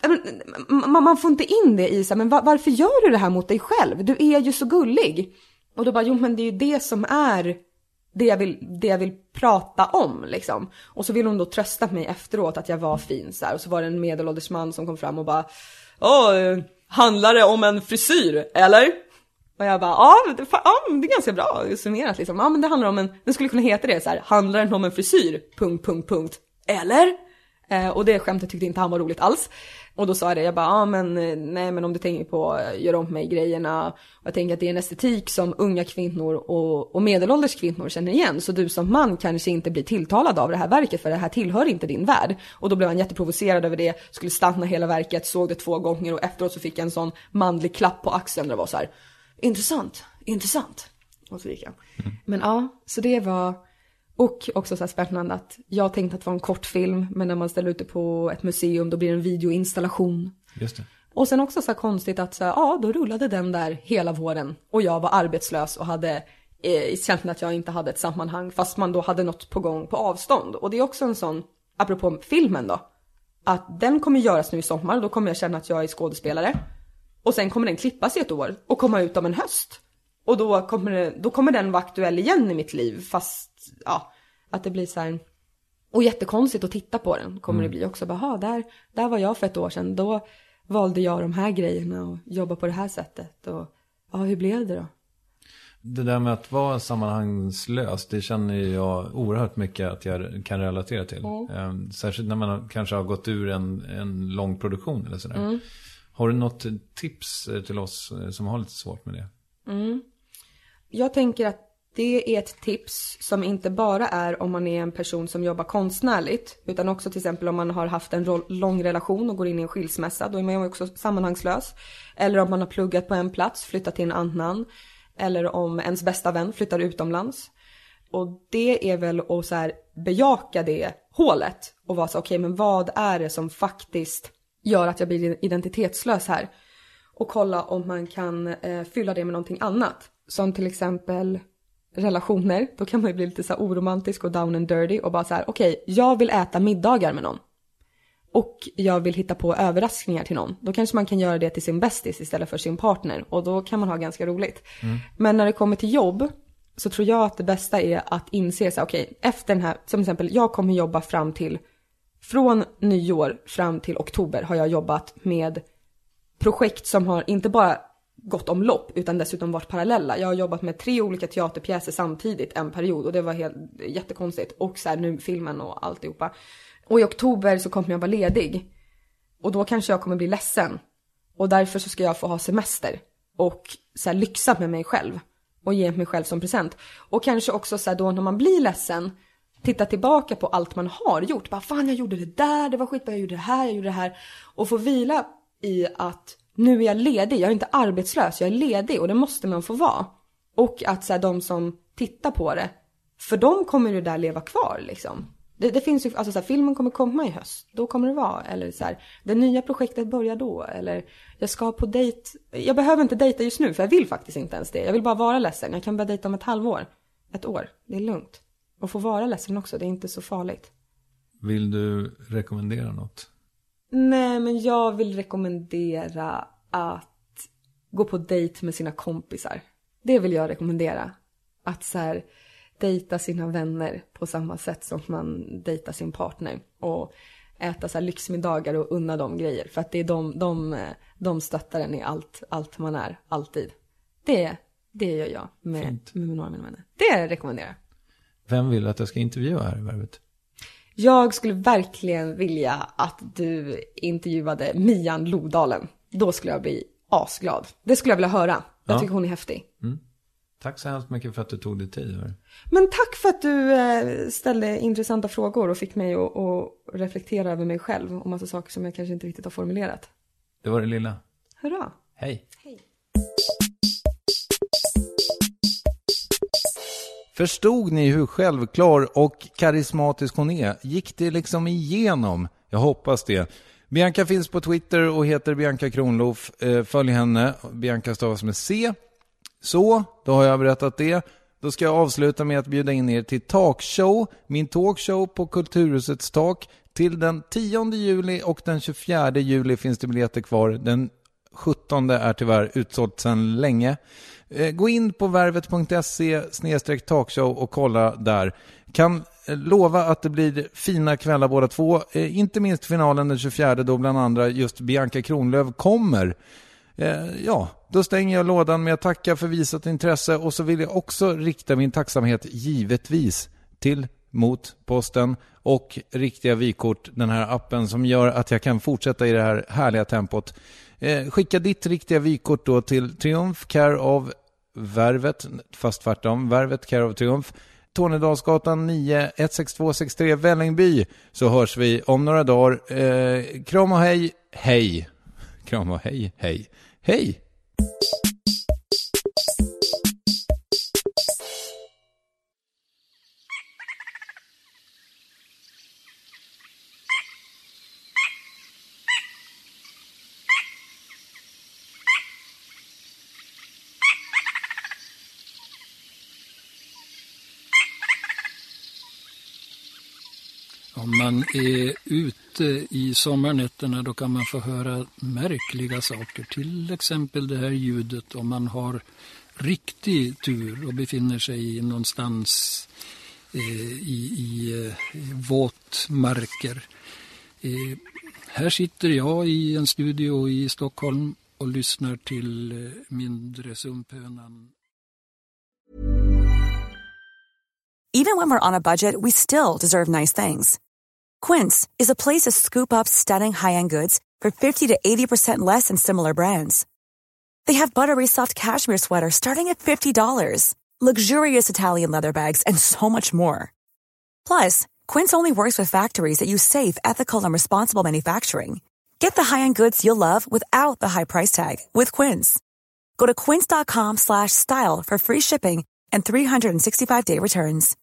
man får inte in det i så här, men varför gör du det här mot dig själv? Du är ju så gullig. Och då bara, jo men det är ju det som är det jag vill prata om liksom. Och så vill hon då trösta mig efteråt att jag var fin så här. Och så var det en medelålders man som kom fram och bara, handlar det om en frisyr, eller? Och jag bara, det är ganska bra summerat liksom. Ja, men det handlar om den skulle kunna heta det så här, handlar den om en frisyr, ... eller? Och det skämtet tyckte inte han var roligt alls. Och då sa jag det, jag bara, nej men om du tänker på gör om mig grejerna. Och jag tänker att det är en estetik som unga kvinnor och medelålders kvinnor känner igen. Så du som man kanske inte blir tilltalad av det här verket, för det här tillhör inte din värld. Och då blev han jätteprovocerad över det, skulle stanna hela verket, såg det 2 gånger. Och efteråt så fick jag en sån manlig klapp på axeln där det var så här, intressant. Och så gick jag. Men ja, så det var... Och också så här spännande att jag tänkte att det var en kortfilm, men när man ställer ut det på ett museum då blir det en videoinstallation. Just det. Och sen också så här konstigt att så här, då rullade den där hela våren och jag var arbetslös och hade känt att jag inte hade ett sammanhang fast man då hade något på gång på avstånd. Och det är också en sån, apropå filmen då, att den kommer göras nu i sommar och då kommer jag känna att jag är skådespelare. Och sen kommer den klippas i ett år och komma ut om en höst. Och då kommer den vara aktuell igen i mitt liv, fast att det blir så här, och jättekonstigt att titta på den kommer det bli också, bara, där var jag för ett år sedan, då valde jag de här grejerna och jobba på det här sättet, och hur blev det då? Det där med att vara sammanhangslös, det känner jag oerhört mycket att jag kan relatera till. Särskilt när man kanske har gått ur en lång produktion eller sådär. Har du något tips till oss som har lite svårt med det? Jag tänker att det är ett tips som inte bara är om man är en person som jobbar konstnärligt, utan också till exempel om man har haft en lång relation och går in i en skilsmässa, då är man ju också sammanhangslös. Eller om man har pluggat på en plats, flyttat till en annan. Eller om ens bästa vän flyttar utomlands. Och det är väl att så här bejaka det hålet och vara så, okej, men vad är det som faktiskt gör att jag blir identitetslös här? Och kolla om man kan fylla det med någonting annat. Som till exempel relationer. Då kan man ju bli lite så här oromantisk och down and dirty. Och bara så här, okej, jag vill äta middagar med någon. Och jag vill hitta på överraskningar till någon. Då kanske man kan göra det till sin bästis istället för sin partner. Och då kan man ha ganska roligt. Men när det kommer till jobb så tror jag att det bästa är att inse så här, okej, efter den här, som exempel, jag kommer jobba från nyår fram till oktober har jag jobbat med projekt som har inte bara gått omlopp utan dessutom varit parallella. Jag har jobbat med 3 olika teaterpjäser samtidigt en period och det var jättekonstigt. Och så här nu filmen och alltihopa. Och i oktober så kommer jag vara ledig. Och då kanske jag kommer bli ledsen. Och därför så ska jag få ha semester. Och så här lyxa med mig själv. Och ge mig själv som present. Och kanske också så här då när man blir ledsen, titta tillbaka på allt man har gjort. Bara, fan, jag gjorde det där, det var skitbra, jag gjorde det här. Och få vila i att nu är jag ledig, jag är inte arbetslös, jag är ledig. Och det måste man få vara. Och att så här, de som tittar på det, för dem kommer det där leva kvar liksom. Det finns ju, alltså så här, filmen kommer komma i höst. Då kommer det vara, eller så här, det nya projektet börjar då. Eller jag ska på dejt. Jag behöver inte dejta just nu, för jag vill faktiskt inte ens det. Jag vill bara vara ledsen. Jag kan börja dejta om ett halvår. Ett år, det är lugnt. Och få vara ledsen också, det är inte så farligt. Vill du rekommendera något? Nej, men jag vill rekommendera att gå på dejt med sina kompisar. Det vill jag rekommendera. Att så här, dejta sina vänner på samma sätt som man dejtar sin partner. Och äta så här lyxmiddagar och unna dem grejer. För att det är de stöttar en i allt man är, alltid. Det gör jag med några av mina vänner. Det rekommenderar jag. Vem vill att jag ska intervjua här i Värvet? Jag skulle verkligen vilja att du intervjuade Mian Lodalen. Då skulle jag bli asglad. Det skulle jag vilja höra. Jag tycker hon är häftig. Tack så hemskt mycket för att du tog dig tid. Men tack för att du ställde intressanta frågor och fick mig att reflektera över mig själv och massa saker som jag kanske inte riktigt har formulerat. Det var det lilla. Hurra. Hej. Hej. Förstod ni hur självklar och karismatisk hon är? Gick det liksom igenom? Jag hoppas det. Bianca finns på Twitter och heter Bianca Kronloof. Följ henne. Bianca stavas med C. Så, då har jag berättat det. då ska jag avsluta med att bjuda in er till talkshow, min talkshow på Kulturhusets tak. Till den 10 juli och den 24 juli finns det biljetter kvar. Den 17 är tyvärr utsålt sedan länge. Gå in på värvet.se/talkshow och kolla där. Kan lova att det blir fina kvällar båda två. Inte minst finalen den 24 då bland andra just Bianca Kronlöf kommer. Då stänger jag lådan med att tacka för visat intresse, och så vill jag också rikta min tacksamhet givetvis till Motposten och Riktiga Vykort, den här appen som gör att jag kan fortsätta i det här härliga tempot. Skicka ditt Riktiga Vykort då till Triumf Care of Värvet, fast tvärtom, Värvet Care of Triumf, Tornedalsgatan 9 16263 Vällingby, så hörs vi om några dagar. Kram och hej, hej. Kram och hej, hej, hej. Om man är ute i sommarnätterna då kan man få höra märkliga saker. Till exempel det här ljudet om man har riktig tur och befinner sig någonstans i våtmarker. Här sitter jag i en studio i Stockholm och lyssnar till Mindre Sumphönan. Even when we're on a budget, we still deserve nice things. Quince is a place to scoop up stunning high-end goods for 50 to 80% less than similar brands. They have buttery soft cashmere sweaters starting at $50, luxurious Italian leather bags, and so much more. Plus, Quince only works with factories that use safe, ethical, and responsible manufacturing. Get the high-end goods you'll love without the high price tag with Quince. Go to quince.com/style for free shipping and 365-day returns.